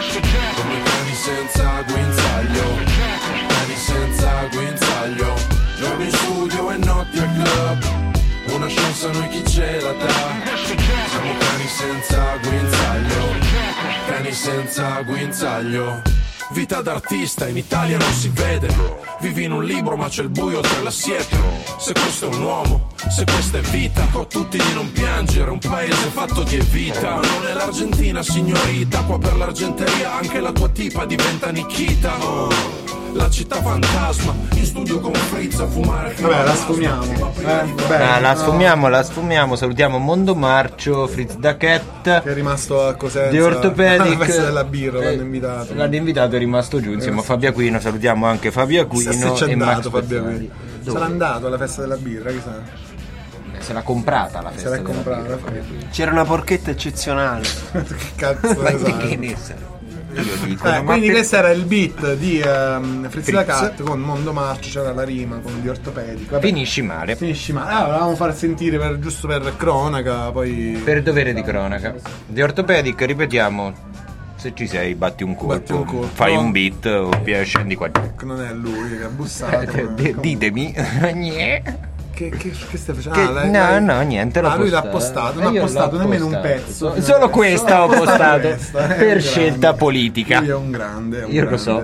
come cani senza guinzaglio, cani senza guinzaglio, giorni in studio e notti al club, una chance a noi chi ce la dà. Siamo cani senza guinzaglio, cani senza guinzaglio. Vita d'artista in Italia non si vede. Vivi in un libro ma c'è il buio tra la siepe. Se questo è un uomo, se questa è vita, dico a tutti di non piangere, un paese fatto di evita. Ma non è l'Argentina signorita, qua per l'argenteria anche la tua tipa diventa Nikita. oh. La città fantasma, in studio con Fritz a fumare. Vabbè, la sfumiamo. Eh, vabbè, ah, la no. sfumiamo, la sfumiamo. Salutiamo Mondo Marcio, Fritz da Cat, che è rimasto a Cosenza. The Orthopedic. La festa della birra, eh, l'hanno invitato. L'hanno invitato, è rimasto giù insieme a Fabio Aquino. Salutiamo anche Fabio Aquino. Se c'è e andato Max Fabio Pezzali. Aquino. Dove? Sarà andato alla festa della birra, chissà. Se l'ha comprata la festa. Se l'ha comprata. C'era una porchetta eccezionale. Che cazzo ne sai? Che ne sai? Io dico, Eh, ma quindi per- questo era il beat di um, Fritz da Fritz. Cat con Mondo Marcio, c'era la rima con gli ortopedici. Vabbè, Finisci male. finisci male. Ah, volevamo far sentire per, giusto per cronaca, poi Per dovere di cronaca. The Orthopedic, ripetiamo, se ci sei batti un colpo, Batti un colpo. fai No. un beat o pia- scendi qua giù. non è lui che ha bussato. Eh, ma- d- Ditemi. Gnè. Che, che, che stai facendo? Che- Ah, lei- no, lei- no, niente, l'ho Ah, lui l'ha postato. postato, Eh, non ha io postato l'ho nemmeno un postato. pezzo. So- solo questa ho postato. Questa, è un Per grande. scelta politica. Lui è un grande, è un Io lo grande. so.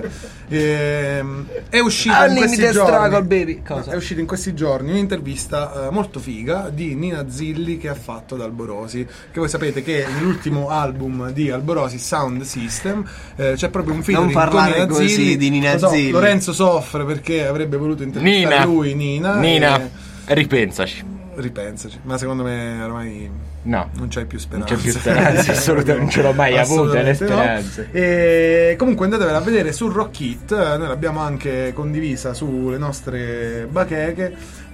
Ehm, è uscita in Unlimited questi giorni. struggle, baby. Cosa? È uscita in questi giorni un'intervista eh, molto figa di Nina Zilli che ha fatto ad Alborosi. Che voi sapete che nell'ultimo album di Alborosi, Sound System, eh, c'è proprio un film Non con parlare Nina così Zilli. di Nina Lo so, Zilli. Lorenzo soffre perché avrebbe voluto intervistare Nina. lui, Nina. Nina, e- ripensaci. Ripensaci, ma secondo me ormai No. non c'hai più speranza. Non c'è più speranza, assolutamente, non ce l'ho mai avute le Assolutamente no. speranze. E comunque andatevela a vedere su Rock It, noi l'abbiamo anche condivisa sulle nostre bacheche.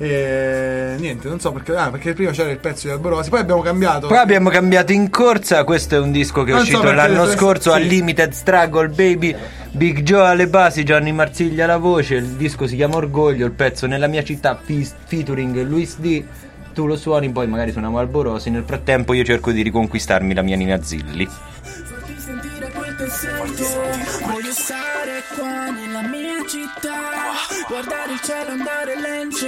E niente, non so perché. Ah, perché prima c'era il pezzo di Alborosi, poi abbiamo cambiato. Poi abbiamo cambiato in corsa. Questo è un disco che è Non so uscito perché l'anno le- scorso. sì. Unlimited Struggle, baby. Big Joe alle basi, Gianni Marsiglia alla voce. Il disco si chiama Orgoglio. Il pezzo Nella mia città, fe- featuring Luis D. Tu lo suoni, poi magari suoniamo Alborosi. Nel frattempo io cerco di riconquistarmi la mia Nina Zilli. Farti sentire quel che sento. Voglio stare qua nella mia città, guardare il cielo andare lento.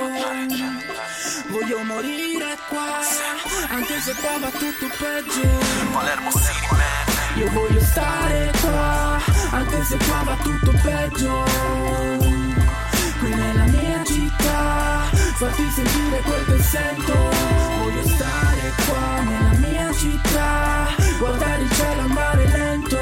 Voglio morire qua, anche se qua va tutto peggio. Palermo City. Io voglio stare qua, anche se qua va tutto peggio. Qui nella mia città, farti sentire quel che sento. Voglio stare qua nella mia città, guardare il cielo andare lento.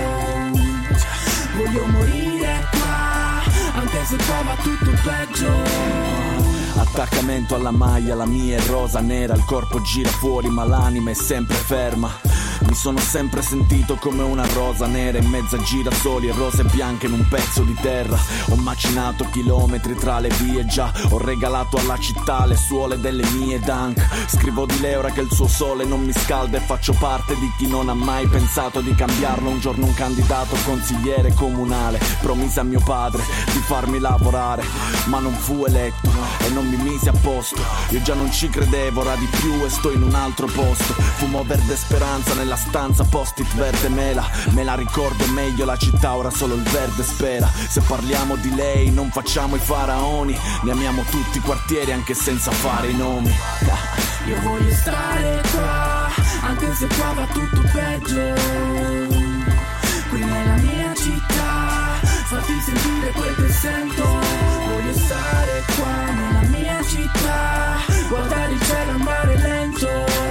Voglio morire qua, anche se qua va tutto peggio. Attaccamento alla maglia, la mia è rosa nera, il corpo gira fuori ma l'anima è sempre ferma. Mi sono sempre sentito come una rosa nera in mezzo a girasoli e rose bianche in un pezzo di terra. Ho macinato chilometri tra le vie, già ho regalato alla città le suole delle mie dunk. Scrivo di lei ora che il suo sole non mi scalda e faccio parte di chi non ha mai pensato di cambiarlo. Un giorno un candidato consigliere comunale promise a mio padre di farmi lavorare, ma non fu eletto e non mi mise a posto. Io già non ci credevo, ora di più e sto in un altro posto. Fumo verde speranza nella stanza, post-it verde mela. Me la ricordo meglio la città, ora solo il verde spera. Se parliamo di lei non facciamo i faraoni, ne amiamo tutti i quartieri anche senza fare i nomi. Io voglio stare qua, anche se qua va tutto peggio. Qui nella mia città, farti sentire quel che sento. Voglio stare qua nella mia città, guardare il cielo andare lento.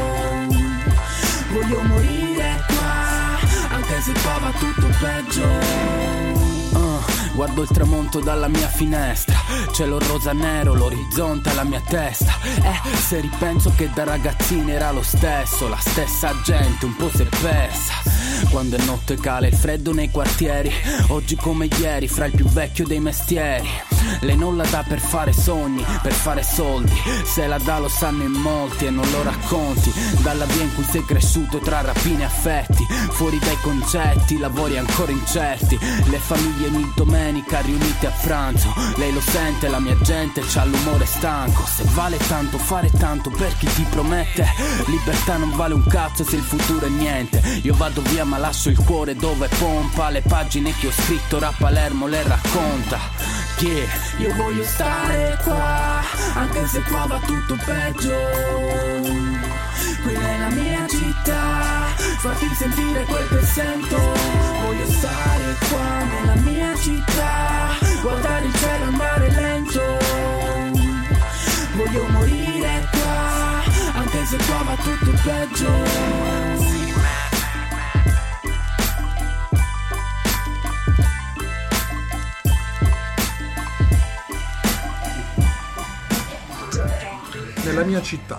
Voglio morire qua, anche se qua va tutto peggio. Guardo il tramonto dalla mia finestra, cielo rosa nero, l'orizzonte alla mia testa. Eh, se ripenso che da ragazzina era lo stesso, la stessa gente un po' si è persa. Quando è notte cala il freddo nei quartieri, oggi come ieri fra il più vecchio dei mestieri. Lei non la dà per fare sogni, per fare soldi, se la dà lo sanno in molti e non lo racconti. Dalla via in cui sei cresciuto tra rapine e affetti, fuori dai concetti, lavori ancora incerti. Le famiglie ogni domenica riunite a pranzo, lei lo sente, la mia gente c'ha l'umore stanco. Se vale tanto fare tanto per chi ti promette, libertà non vale un cazzo se il futuro è niente. Io vado via ma lascio il cuore dove pompa, le pagine che ho scritto ora a Palermo le racconta. Yeah. Io voglio stare qua, anche se qua va tutto peggio. Qui nella mia città, farti sentire quel che sento. Voglio stare qua nella mia città, guardare il cielo andare lento. Voglio morire qua, anche se qua va tutto peggio. Nella mia città.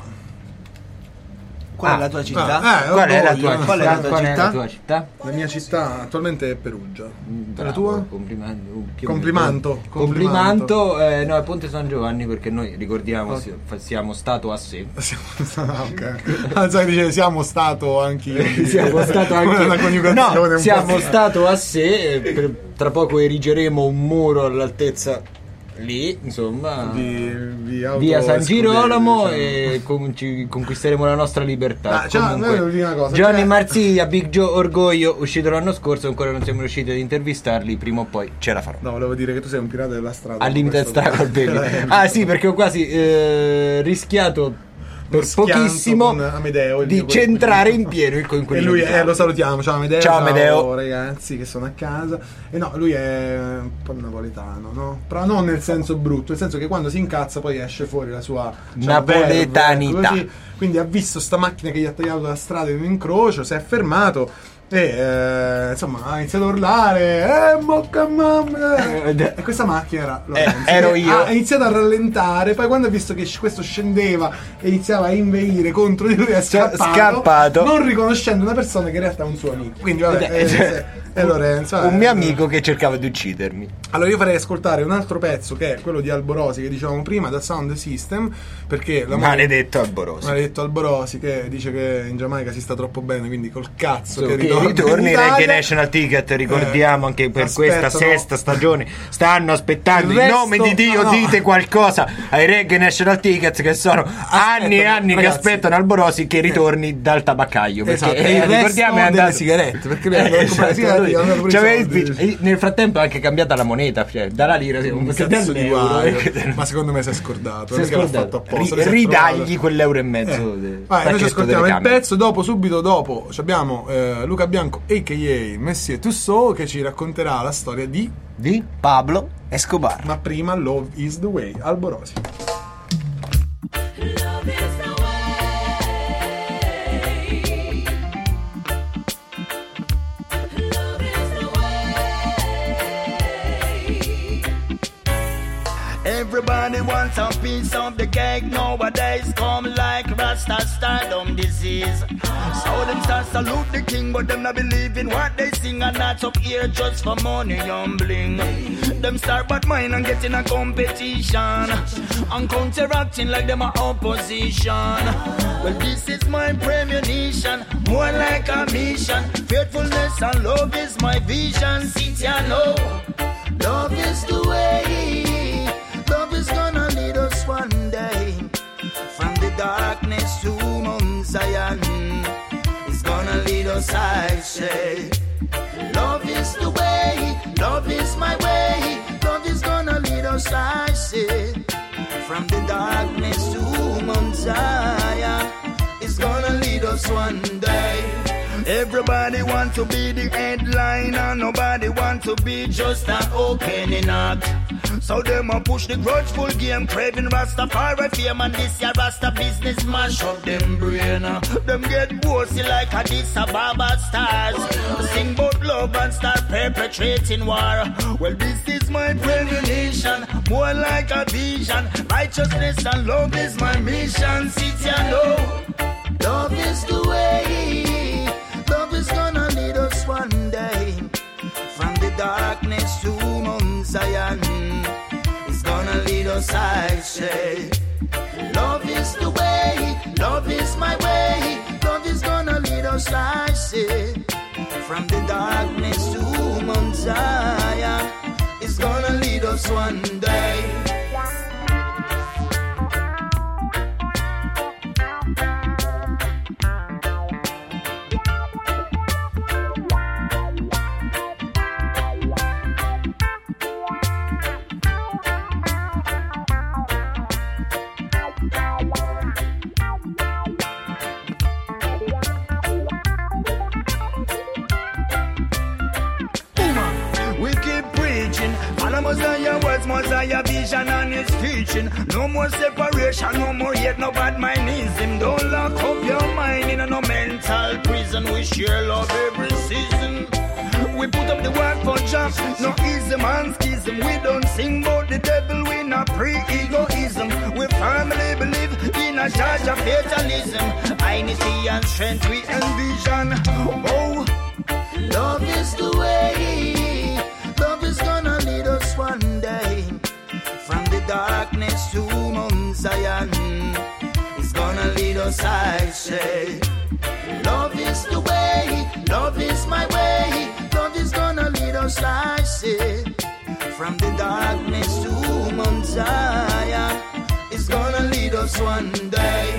Qual ah, è la tua città? Ah, eh, qual, è la tua, tua, qual è la tua qual città? è la tua città? La mia città attualmente è Perugia. Bravo, la tua? Complimento. Complimento. Complimento. Eh, no, è Ponte San Giovanni perché noi ricordiamo okay. siamo stato a sé. Ah, ok. Ah, sai, dice, siamo stato anche io. siamo stato anche una coniugazione no, un siamo po' stato a sé. Per, tra poco erigeremo un muro all'altezza lì, insomma, di, di via San Girolamo, diciamo. E con, ci conquisteremo la nostra libertà. Ah, cioè, una cosa, Johnny cioè... Marsiglia, Big Joe Orgoglio, uscito l'anno scorso, ancora non siamo riusciti ad intervistarli, prima o poi ce la farò. No, volevo dire che tu sei un pirata della strada. Al Limited Struggle Baby. Ah sì, perché ho quasi eh, rischiato per pochissimo Amedeo, di centrare in pieno il coinquilino. E lui è, lo salutiamo, ciao Amedeo. Ciao Amedeo. Ciao ragazzi che sono a casa. E no, lui è un po' napoletano, no? Però non nel senso brutto, nel senso che quando si incazza poi esce fuori la sua cioè, napoletanità. Verve, così. Quindi ha visto sta macchina che gli ha tagliato la strada in un incrocio, si è fermato e eh, insomma ha iniziato a urlare eh mocca mamma e questa macchina era Lorenzo, eh, ero io. Ha iniziato a rallentare, poi quando ha visto che questo scendeva e iniziava a inveire contro di lui è scappato, scappato. non riconoscendo una persona che in realtà è un suo amico, quindi vabbè eh, cioè, è Lorenzo un eh, mio amico che cercava di uccidermi. Allora io farei ascoltare un altro pezzo che è quello di Alborosi che dicevamo prima, da Sound System, perché la maledetto Alborosi maledetto Alborosi che dice che in Giamaica si sta troppo bene, quindi col cazzo so, che, che ritorna, ritorni in Reggae National Ticket, ricordiamo eh, anche per questa sesta stagione stanno aspettando il, resto, in nome di Dio no, no. Dite qualcosa ai Reggae National Tickets che sono Aspetta, anni e anni ragazzi, che aspettano Alborosi che ritorni eh. dal tabaccaio perché esatto, eh, ricordiamo è andato sigarette perché lui eh, esatto, sigarette, cioè, il, nel frattempo è anche cambiata la moneta, cioè dalla lira un cazzo di guaio, ma secondo me si è scordato, si è scordato. Apposta, ridagli quell'euro e mezzo eh. de, vai, noi ci ascoltiamo il pezzo, dopo subito dopo abbiamo eh, Luca Bianco a k a. Monsieur Tussaud che ci racconterà la storia di di Pablo Escobar. Ma prima Love is the Way, Alborosi. Everybody wants want a piece of the cake nowadays come like Rasta stardom disease. So them start salute the king, but them not believe in what they sing and not up here just for money and bling. Them start bad mind and get in a competition and counteracting like them are opposition. Well, this is my premonition, more like a mission. Faithfulness and love is my vision. Sit and know, love is the way. Love is gonna lead us one day from the darkness to Mount Zion. It's gonna lead us, I say. Love is the way, love is my way. Love is gonna lead us, I say. From the darkness to Mount Zion, it's gonna lead us one day. Everybody want to be the headliner, nobody want to be just an opening act. So them a push the grudgeful game, craving Rastafari fame, and this year Rasta business mash up them brain. Them get bossy like Addis Ababa stars, sing about love and start perpetrating war. Well, this is my premonition, more like a vision. Righteousness and love is my mission. Sit and know, love is the way. Love is gonna lead us one day from the darkness to Mount Zion. It's gonna lead us, I say. Love is the way, love is my way. Love is gonna lead us, I say. From the darkness to Mount Zion, it's gonna lead us one day. Mosiah words, Mosiah vision and his teaching. No more separation, no more yet, no bad mindism. Don't lock up your mind in a no mental prison. We share love every season. We put up the work for jobs, no easy man schism. We don't sing about the devil, we not pre-egoism. We firmly believe in a charge of fatalism. Unity and strength we envision. Oh, love is the way. Love is gonna lead us one day from the darkness to Mount Zion. It's gonna lead us, I say. Love is the way, love is my way. Love is gonna lead us, I say. From the darkness to Mount Zion, it's gonna lead us one day.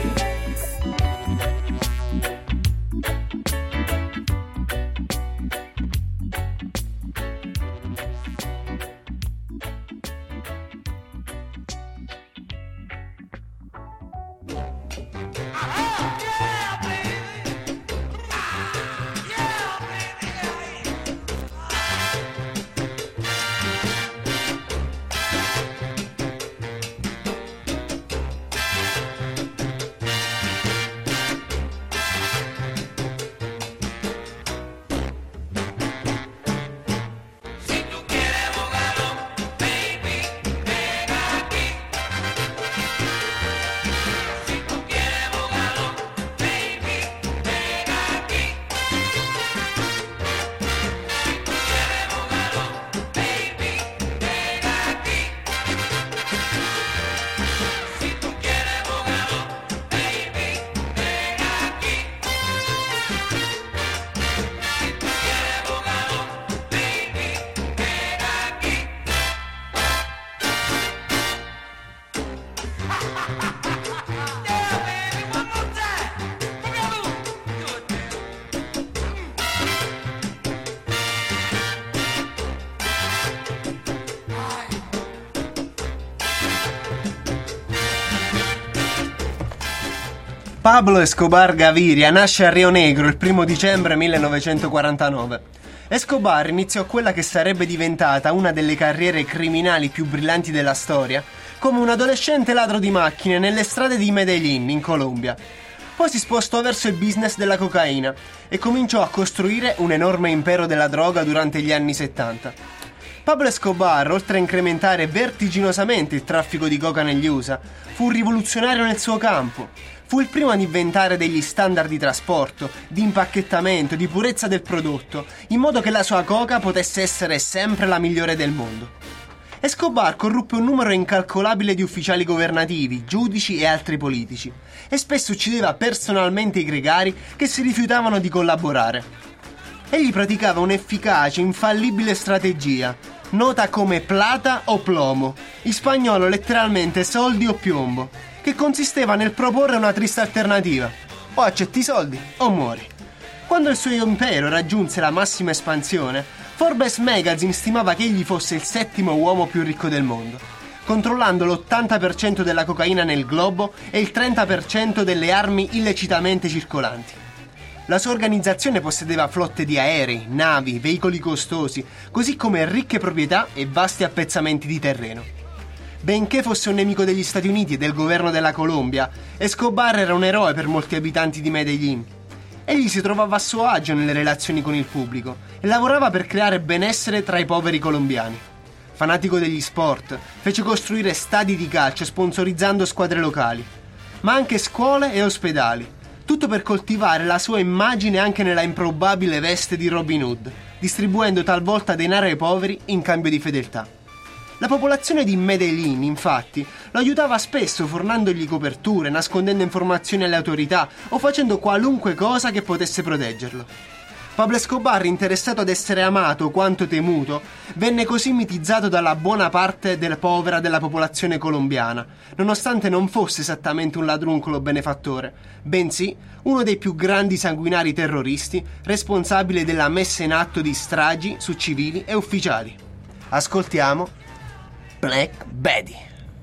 Pablo Escobar Gaviria nasce a Rio Negro il primo dicembre millenovecentoquarantanove. Escobar iniziò quella che sarebbe diventata una delle carriere criminali più brillanti della storia come un adolescente ladro di macchine nelle strade di Medellín, in Colombia. Poi si spostò verso il business della cocaina e cominciò a costruire un enorme impero della droga durante gli anni settanta. Pablo Escobar, oltre a incrementare vertiginosamente il traffico di coca negli U S A, fu un rivoluzionario nel suo campo. Fu il primo ad inventare degli standard di trasporto, di impacchettamento, di purezza del prodotto, in modo che la sua coca potesse essere sempre la migliore del mondo. Escobar corruppe un numero incalcolabile di ufficiali governativi, giudici e altri politici, e spesso uccideva personalmente i gregari che si rifiutavano di collaborare. Egli praticava un'efficace, infallibile strategia, nota come plata o plomo, in spagnolo letteralmente soldi o piombo, che consisteva nel proporre una triste alternativa: o accetti i soldi o muori. Quando il suo impero raggiunse la massima espansione, Forbes Magazine stimava che egli fosse il settimo uomo più ricco del mondo, controllando l'ottanta per cento della cocaina nel globo e il trenta per cento delle armi illecitamente circolanti. La sua organizzazione possedeva flotte di aerei, navi, veicoli costosi, così come ricche proprietà e vasti appezzamenti di terreno. Benché fosse un nemico degli Stati Uniti e del governo della Colombia, Escobar era un eroe per molti abitanti di Medellín. Egli si trovava a suo agio nelle relazioni con il pubblico e lavorava per creare benessere tra i poveri colombiani. Fanatico degli sport, fece costruire stadi di calcio sponsorizzando squadre locali, ma anche scuole e ospedali, tutto per coltivare la sua immagine anche nella improbabile veste di Robin Hood, distribuendo talvolta denaro ai poveri in cambio di fedeltà. La popolazione di Medellín, infatti, lo aiutava spesso fornendogli coperture, nascondendo informazioni alle autorità o facendo qualunque cosa che potesse proteggerlo. Pablo Escobar, interessato ad essere amato quanto temuto, venne così mitizzato dalla buona parte della povera della popolazione colombiana, nonostante non fosse esattamente un ladruncolo benefattore, bensì uno dei più grandi sanguinari terroristi, responsabile della messa in atto di stragi su civili e ufficiali. Ascoltiamo Black Betty.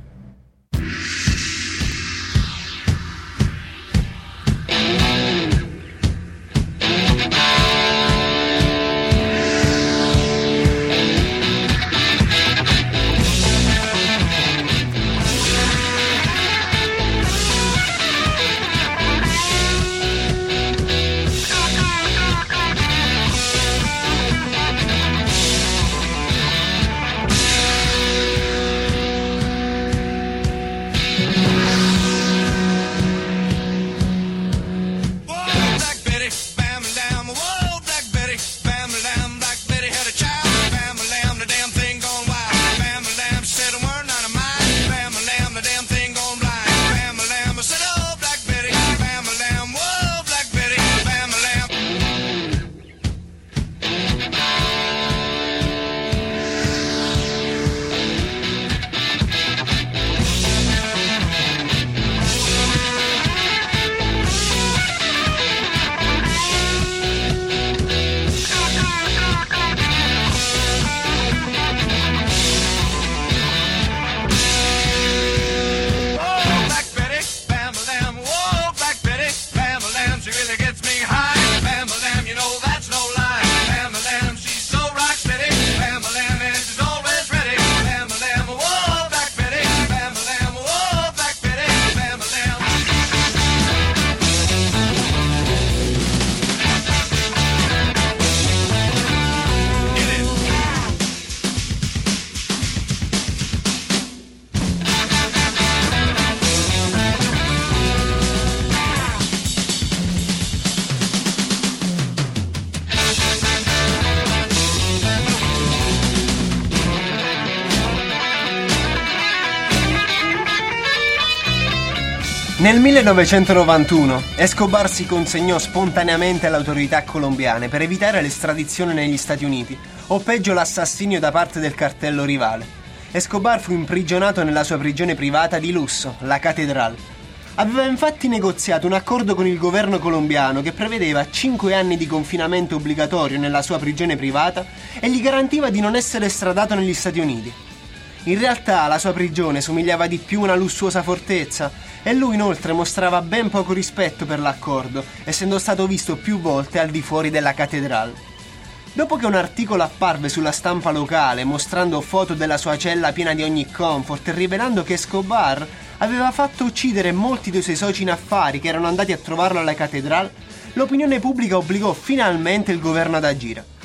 Nel millenovecentonovantuno Escobar si consegnò spontaneamente alle autorità colombiane per evitare l'estradizione negli Stati Uniti, o peggio l'assassinio da parte del cartello rivale. Escobar fu imprigionato nella sua prigione privata di lusso, la Catedral. Aveva infatti negoziato un accordo con il governo colombiano che prevedeva cinque anni di confinamento obbligatorio nella sua prigione privata e gli garantiva di non essere estradato negli Stati Uniti. In realtà la sua prigione somigliava di più a una lussuosa fortezza e lui inoltre mostrava ben poco rispetto per l'accordo, essendo stato visto più volte al di fuori della Catedral. Dopo che un articolo apparve sulla stampa locale mostrando foto della sua cella piena di ogni comfort e rivelando che Escobar aveva fatto uccidere molti dei suoi soci in affari che erano andati a trovarlo alla Catedral, l'opinione pubblica obbligò finalmente il governo ad agire.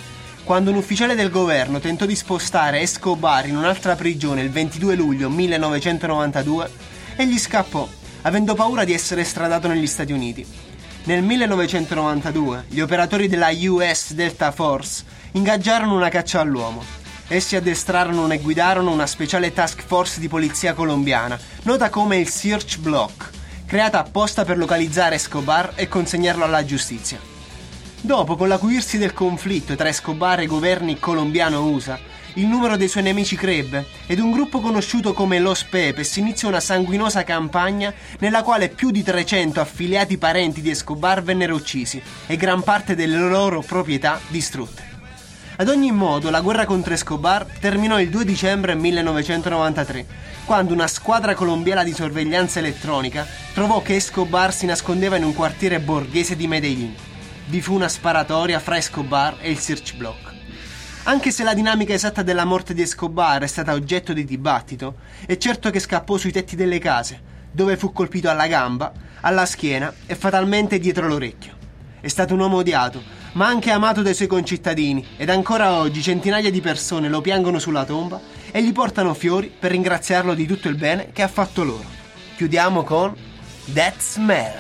quando un ufficiale del governo tentò di spostare Escobar in un'altra prigione il ventidue luglio millenovecentonovantadue, egli scappò, avendo paura di essere estradato negli Stati Uniti. Nel millenovecentonovantadue gli operatori della U S Delta Force ingaggiarono una caccia all'uomo. Essi addestrarono e guidarono una speciale task force di polizia colombiana, nota come il Search Block, creata apposta per localizzare Escobar e consegnarlo alla giustizia. Dopo, con l'acuirsi del conflitto tra Escobar e i governi colombiano-U S A, il numero dei suoi nemici crebbe ed un gruppo conosciuto come Los Pepes iniziò una sanguinosa campagna nella quale più di trecento affiliati parenti di Escobar vennero uccisi e gran parte delle loro proprietà distrutte. Ad ogni modo, la guerra contro Escobar terminò il due dicembre millenovecentonovantatré, quando una squadra colombiana di sorveglianza elettronica trovò che Escobar si nascondeva in un quartiere borghese di Medellín. Vi fu una sparatoria fra Escobar e il Search Block. Anche se la dinamica esatta della morte di Escobar è stata oggetto di dibattito, è certo che scappò sui tetti delle case, dove fu colpito alla gamba, alla schiena e fatalmente dietro l'orecchio. È stato un uomo odiato, ma anche amato dai suoi concittadini, ed ancora oggi centinaia di persone lo piangono sulla tomba e gli portano fiori per ringraziarlo di tutto il bene che ha fatto loro. Chiudiamo con That Smell.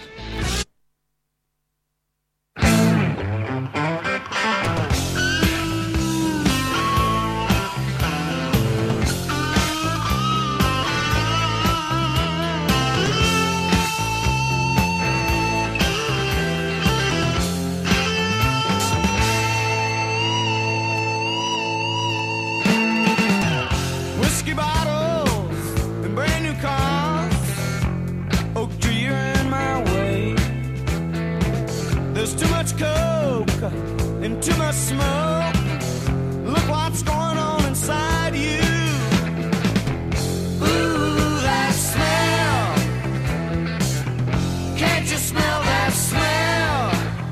Whiskey bottles and brand new cars, oak tree in my way. There's too much coke and too much smoke. Look what's going on inside you. Ooh, that smell. Can't you smell that smell?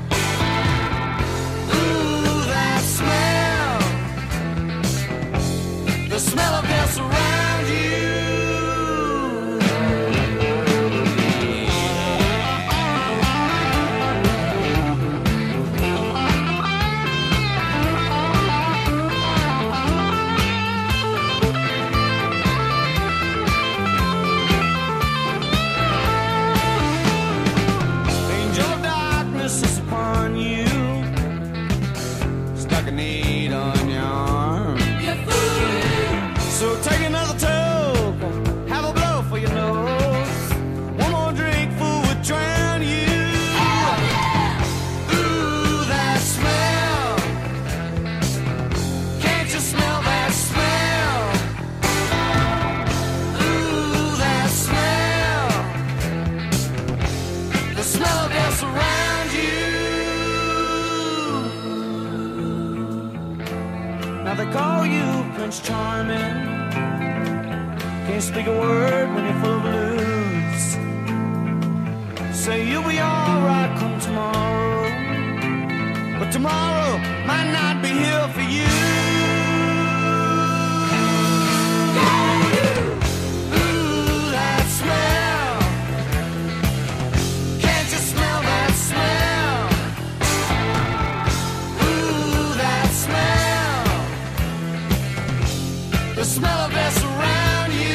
Ooh, that smell. The smell of death around you. Angel of darkness is upon you. Stuck a need on your arm. So take another toke, have a blow for your nose. One more drink, fool, would drown you. Ooh, that smell. Can't you smell that smell? Ooh, that smell. The smell of death around you. Now they call you Prince Charming. Can't speak a word when you're full of blues. Say you'll be alright come tomorrow, but tomorrow might not be here for you. Ooh, that smell. Can't you smell that smell? Ooh, that smell. The smell of death around you.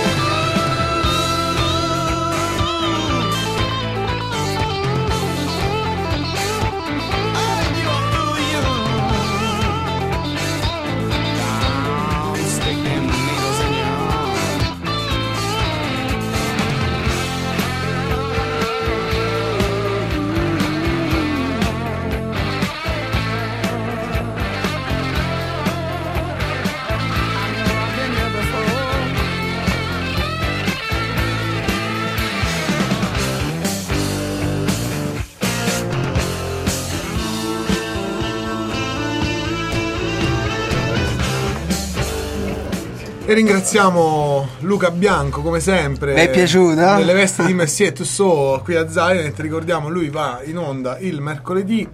E ringraziamo Luca Bianco come sempre. Mi è piaciuta? Nelle vesti di Messier Tussauds qui a Zaire. Ti ricordiamo, lui va in onda il mercoledì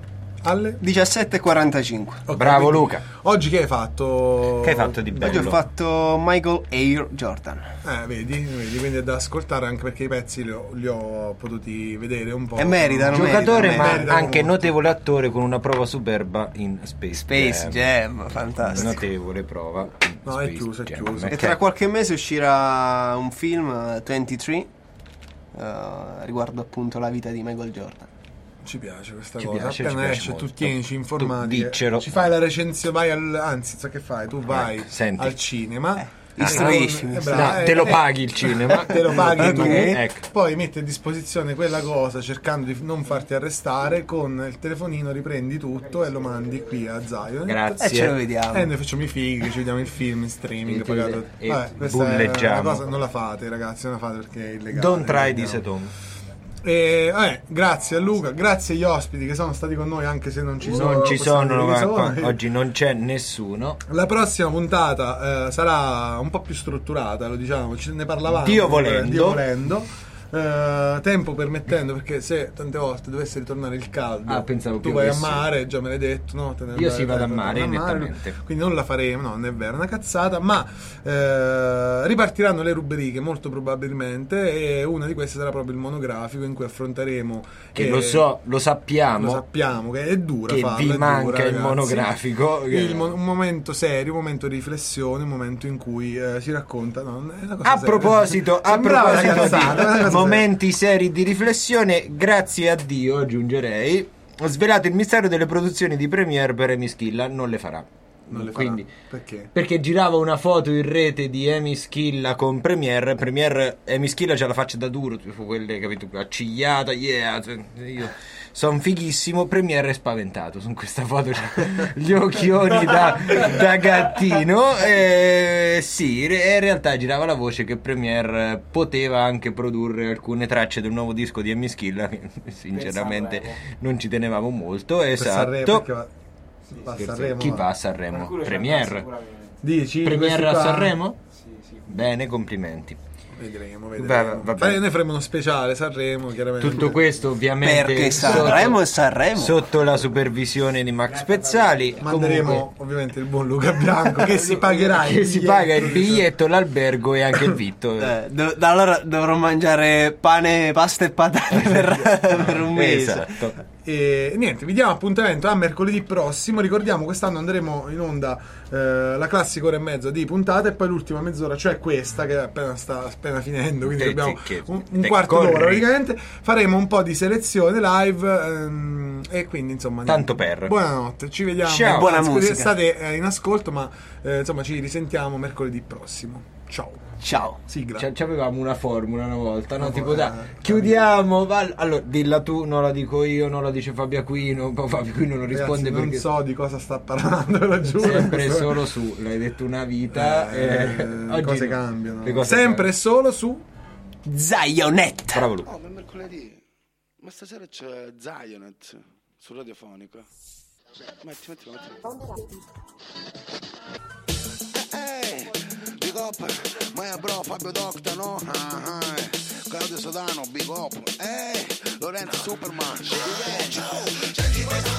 alle diciassette e quarantacinque. Ok, Bravo quindi, Luca. Oggi che hai fatto? Che hai fatto di bello? Oggi ho fatto Michael Air Jordan. Eh, vedi, vedi, quindi è da ascoltare anche perché i pezzi li ho, li ho potuti vedere un po'. E meritano, Giocatore meritano, ma meritano anche molto. notevole attore con una prova superba in Space, Space Jam, fantastico. Notevole prova in No, è Space chiuso, è Jam. chiuso. E tra qualche mese uscirà un film, uh, ventitré, uh, riguardo appunto la vita di Michael Jordan. Ci piace questa Ci cosa. piace, Appena ci piace esce, molto. tu tienici informati. Tu diccelo. Ci fai la recensione, vai al. Anzi, sai che fai? Tu vai Ecco, senti. al cinema. Eh, e istruisci. con- Eh, è bravo, no, eh, te lo eh, paghi il cinema. Te lo paghi tu. Ok, ecco. Poi metti a disposizione quella cosa cercando di non farti arrestare. Con il telefonino riprendi tutto e lo mandi qui a Zion. Grazie. E ce lo vediamo. E noi facciamo i fighi, ci vediamo il film in streaming. E- pagato. e Vabbè, questa è bulleggiamo. una cosa, non la fate, ragazzi, non la fate perché è illegale. Don't try Vediamo. this at home. E, eh, grazie a Luca, grazie agli ospiti che sono stati con noi anche se non ci sono. Non ci possiamo sono, dire chi ma sono. qua- oggi non c'è nessuno. La prossima puntata eh, sarà un po' più strutturata, lo diciamo, ce ne parlavamo. Dio volendo. Dio volendo. Eh, tempo permettendo, perché se tante volte dovesse ritornare il caldo, Ah, pensavo tu che vai a avessi- mare, già me l'hai detto, no? Te ne Io andrai- sì, vado a te ne mare, andrai nettamente. quindi non la faremo, no, non è vero, è una cazzata, ma eh, ripartiranno le rubriche molto probabilmente e una di queste sarà proprio il monografico in cui affronteremo Che lo so, lo sappiamo. lo sappiamo che è dura Che farla, vi è manca dura, il ragazzi. monografico, che- Il mo- un momento serio, un momento di riflessione, un momento in cui eh, si racconta, no, è una cosa A seria. proposito, a Sembrava una proposito cazzata, è una di cosa momenti seri di riflessione, grazie a Dio, aggiungerei, ho svelato il mistero delle produzioni di Premiere per Amy Schilla, non le farà. Non le farà. Quindi, Perché? perché girava una foto in rete di Amy Schilla con Premiere. Premiere, Amy Schilla c'ha la faccia da duro, tipo quelle, capito, accigliata, yeah, io sono fighissimo. Premiere è spaventato su questa foto, c'ha gli occhioni da, da gattino. E sì, in realtà girava la voce che Premiere poteva anche produrre alcune tracce del nuovo disco di Amy Schilla, che sinceramente non ci tenevamo molto. Per Sanremo, Esatto. perché va, va a Sanremo, Chi va. va a Sanremo? Premiere. Dici? Premiere Questi a qua- Sanremo? Bene, complimenti. Vedremo, Va- vedremo. vabbè. Fai- noi faremo uno speciale Sanremo, chiaramente. Tutto questo ovviamente Perché Sanremo e Sanremo. sotto la supervisione di Max Pezzali. Manderemo Comunque, ovviamente il buon Luca Bianco che si pagherà il che si biglietto, paga il biglietto, l'albergo e anche il vitto. Eh, do- da allora dovrò mangiare pane, pasta e patate per, per un mese. Esatto. E niente, vi diamo appuntamento a mercoledì prossimo. Ricordiamo, quest'anno andremo in onda eh, la classica ora e mezza di puntata e poi l'ultima mezz'ora, cioè questa che appena sta appena finendo, quindi Che- abbiamo che- un, un te quarto corri. d'ora praticamente. Faremo un po' di selezione live ehm, e quindi insomma Tanto per. buonanotte, ci vediamo. Ciao. Buona Anzi, musica. state eh, in ascolto, ma eh, insomma ci risentiamo mercoledì prossimo. Ciao. Ciao. Sigla. Ci avevamo una formula una volta, no? No, Tipo eh, da chiudiamo, va- allora dilla tu, non la dico io, non la dice Fabio Aquino, poi Fabio Aquino non risponde Ragazzi, non perché so di cosa sta parlando, ve lo giuro. sempre e solo su, l'hai detto una vita, Eh, eh, le oggi cose no. cambiano. Le cose Sempre e solo su Zionetta. Bravo Luca. Oh, ma è mercoledì. Ma stasera c'è Zionet su Radiofonica. Metti, metti, metti. Ehi, big up, my bro Fabio Docta, no? Ah, ah. Claudio Sodano, big up. Ehi, Lorenzo Superman. Senti questa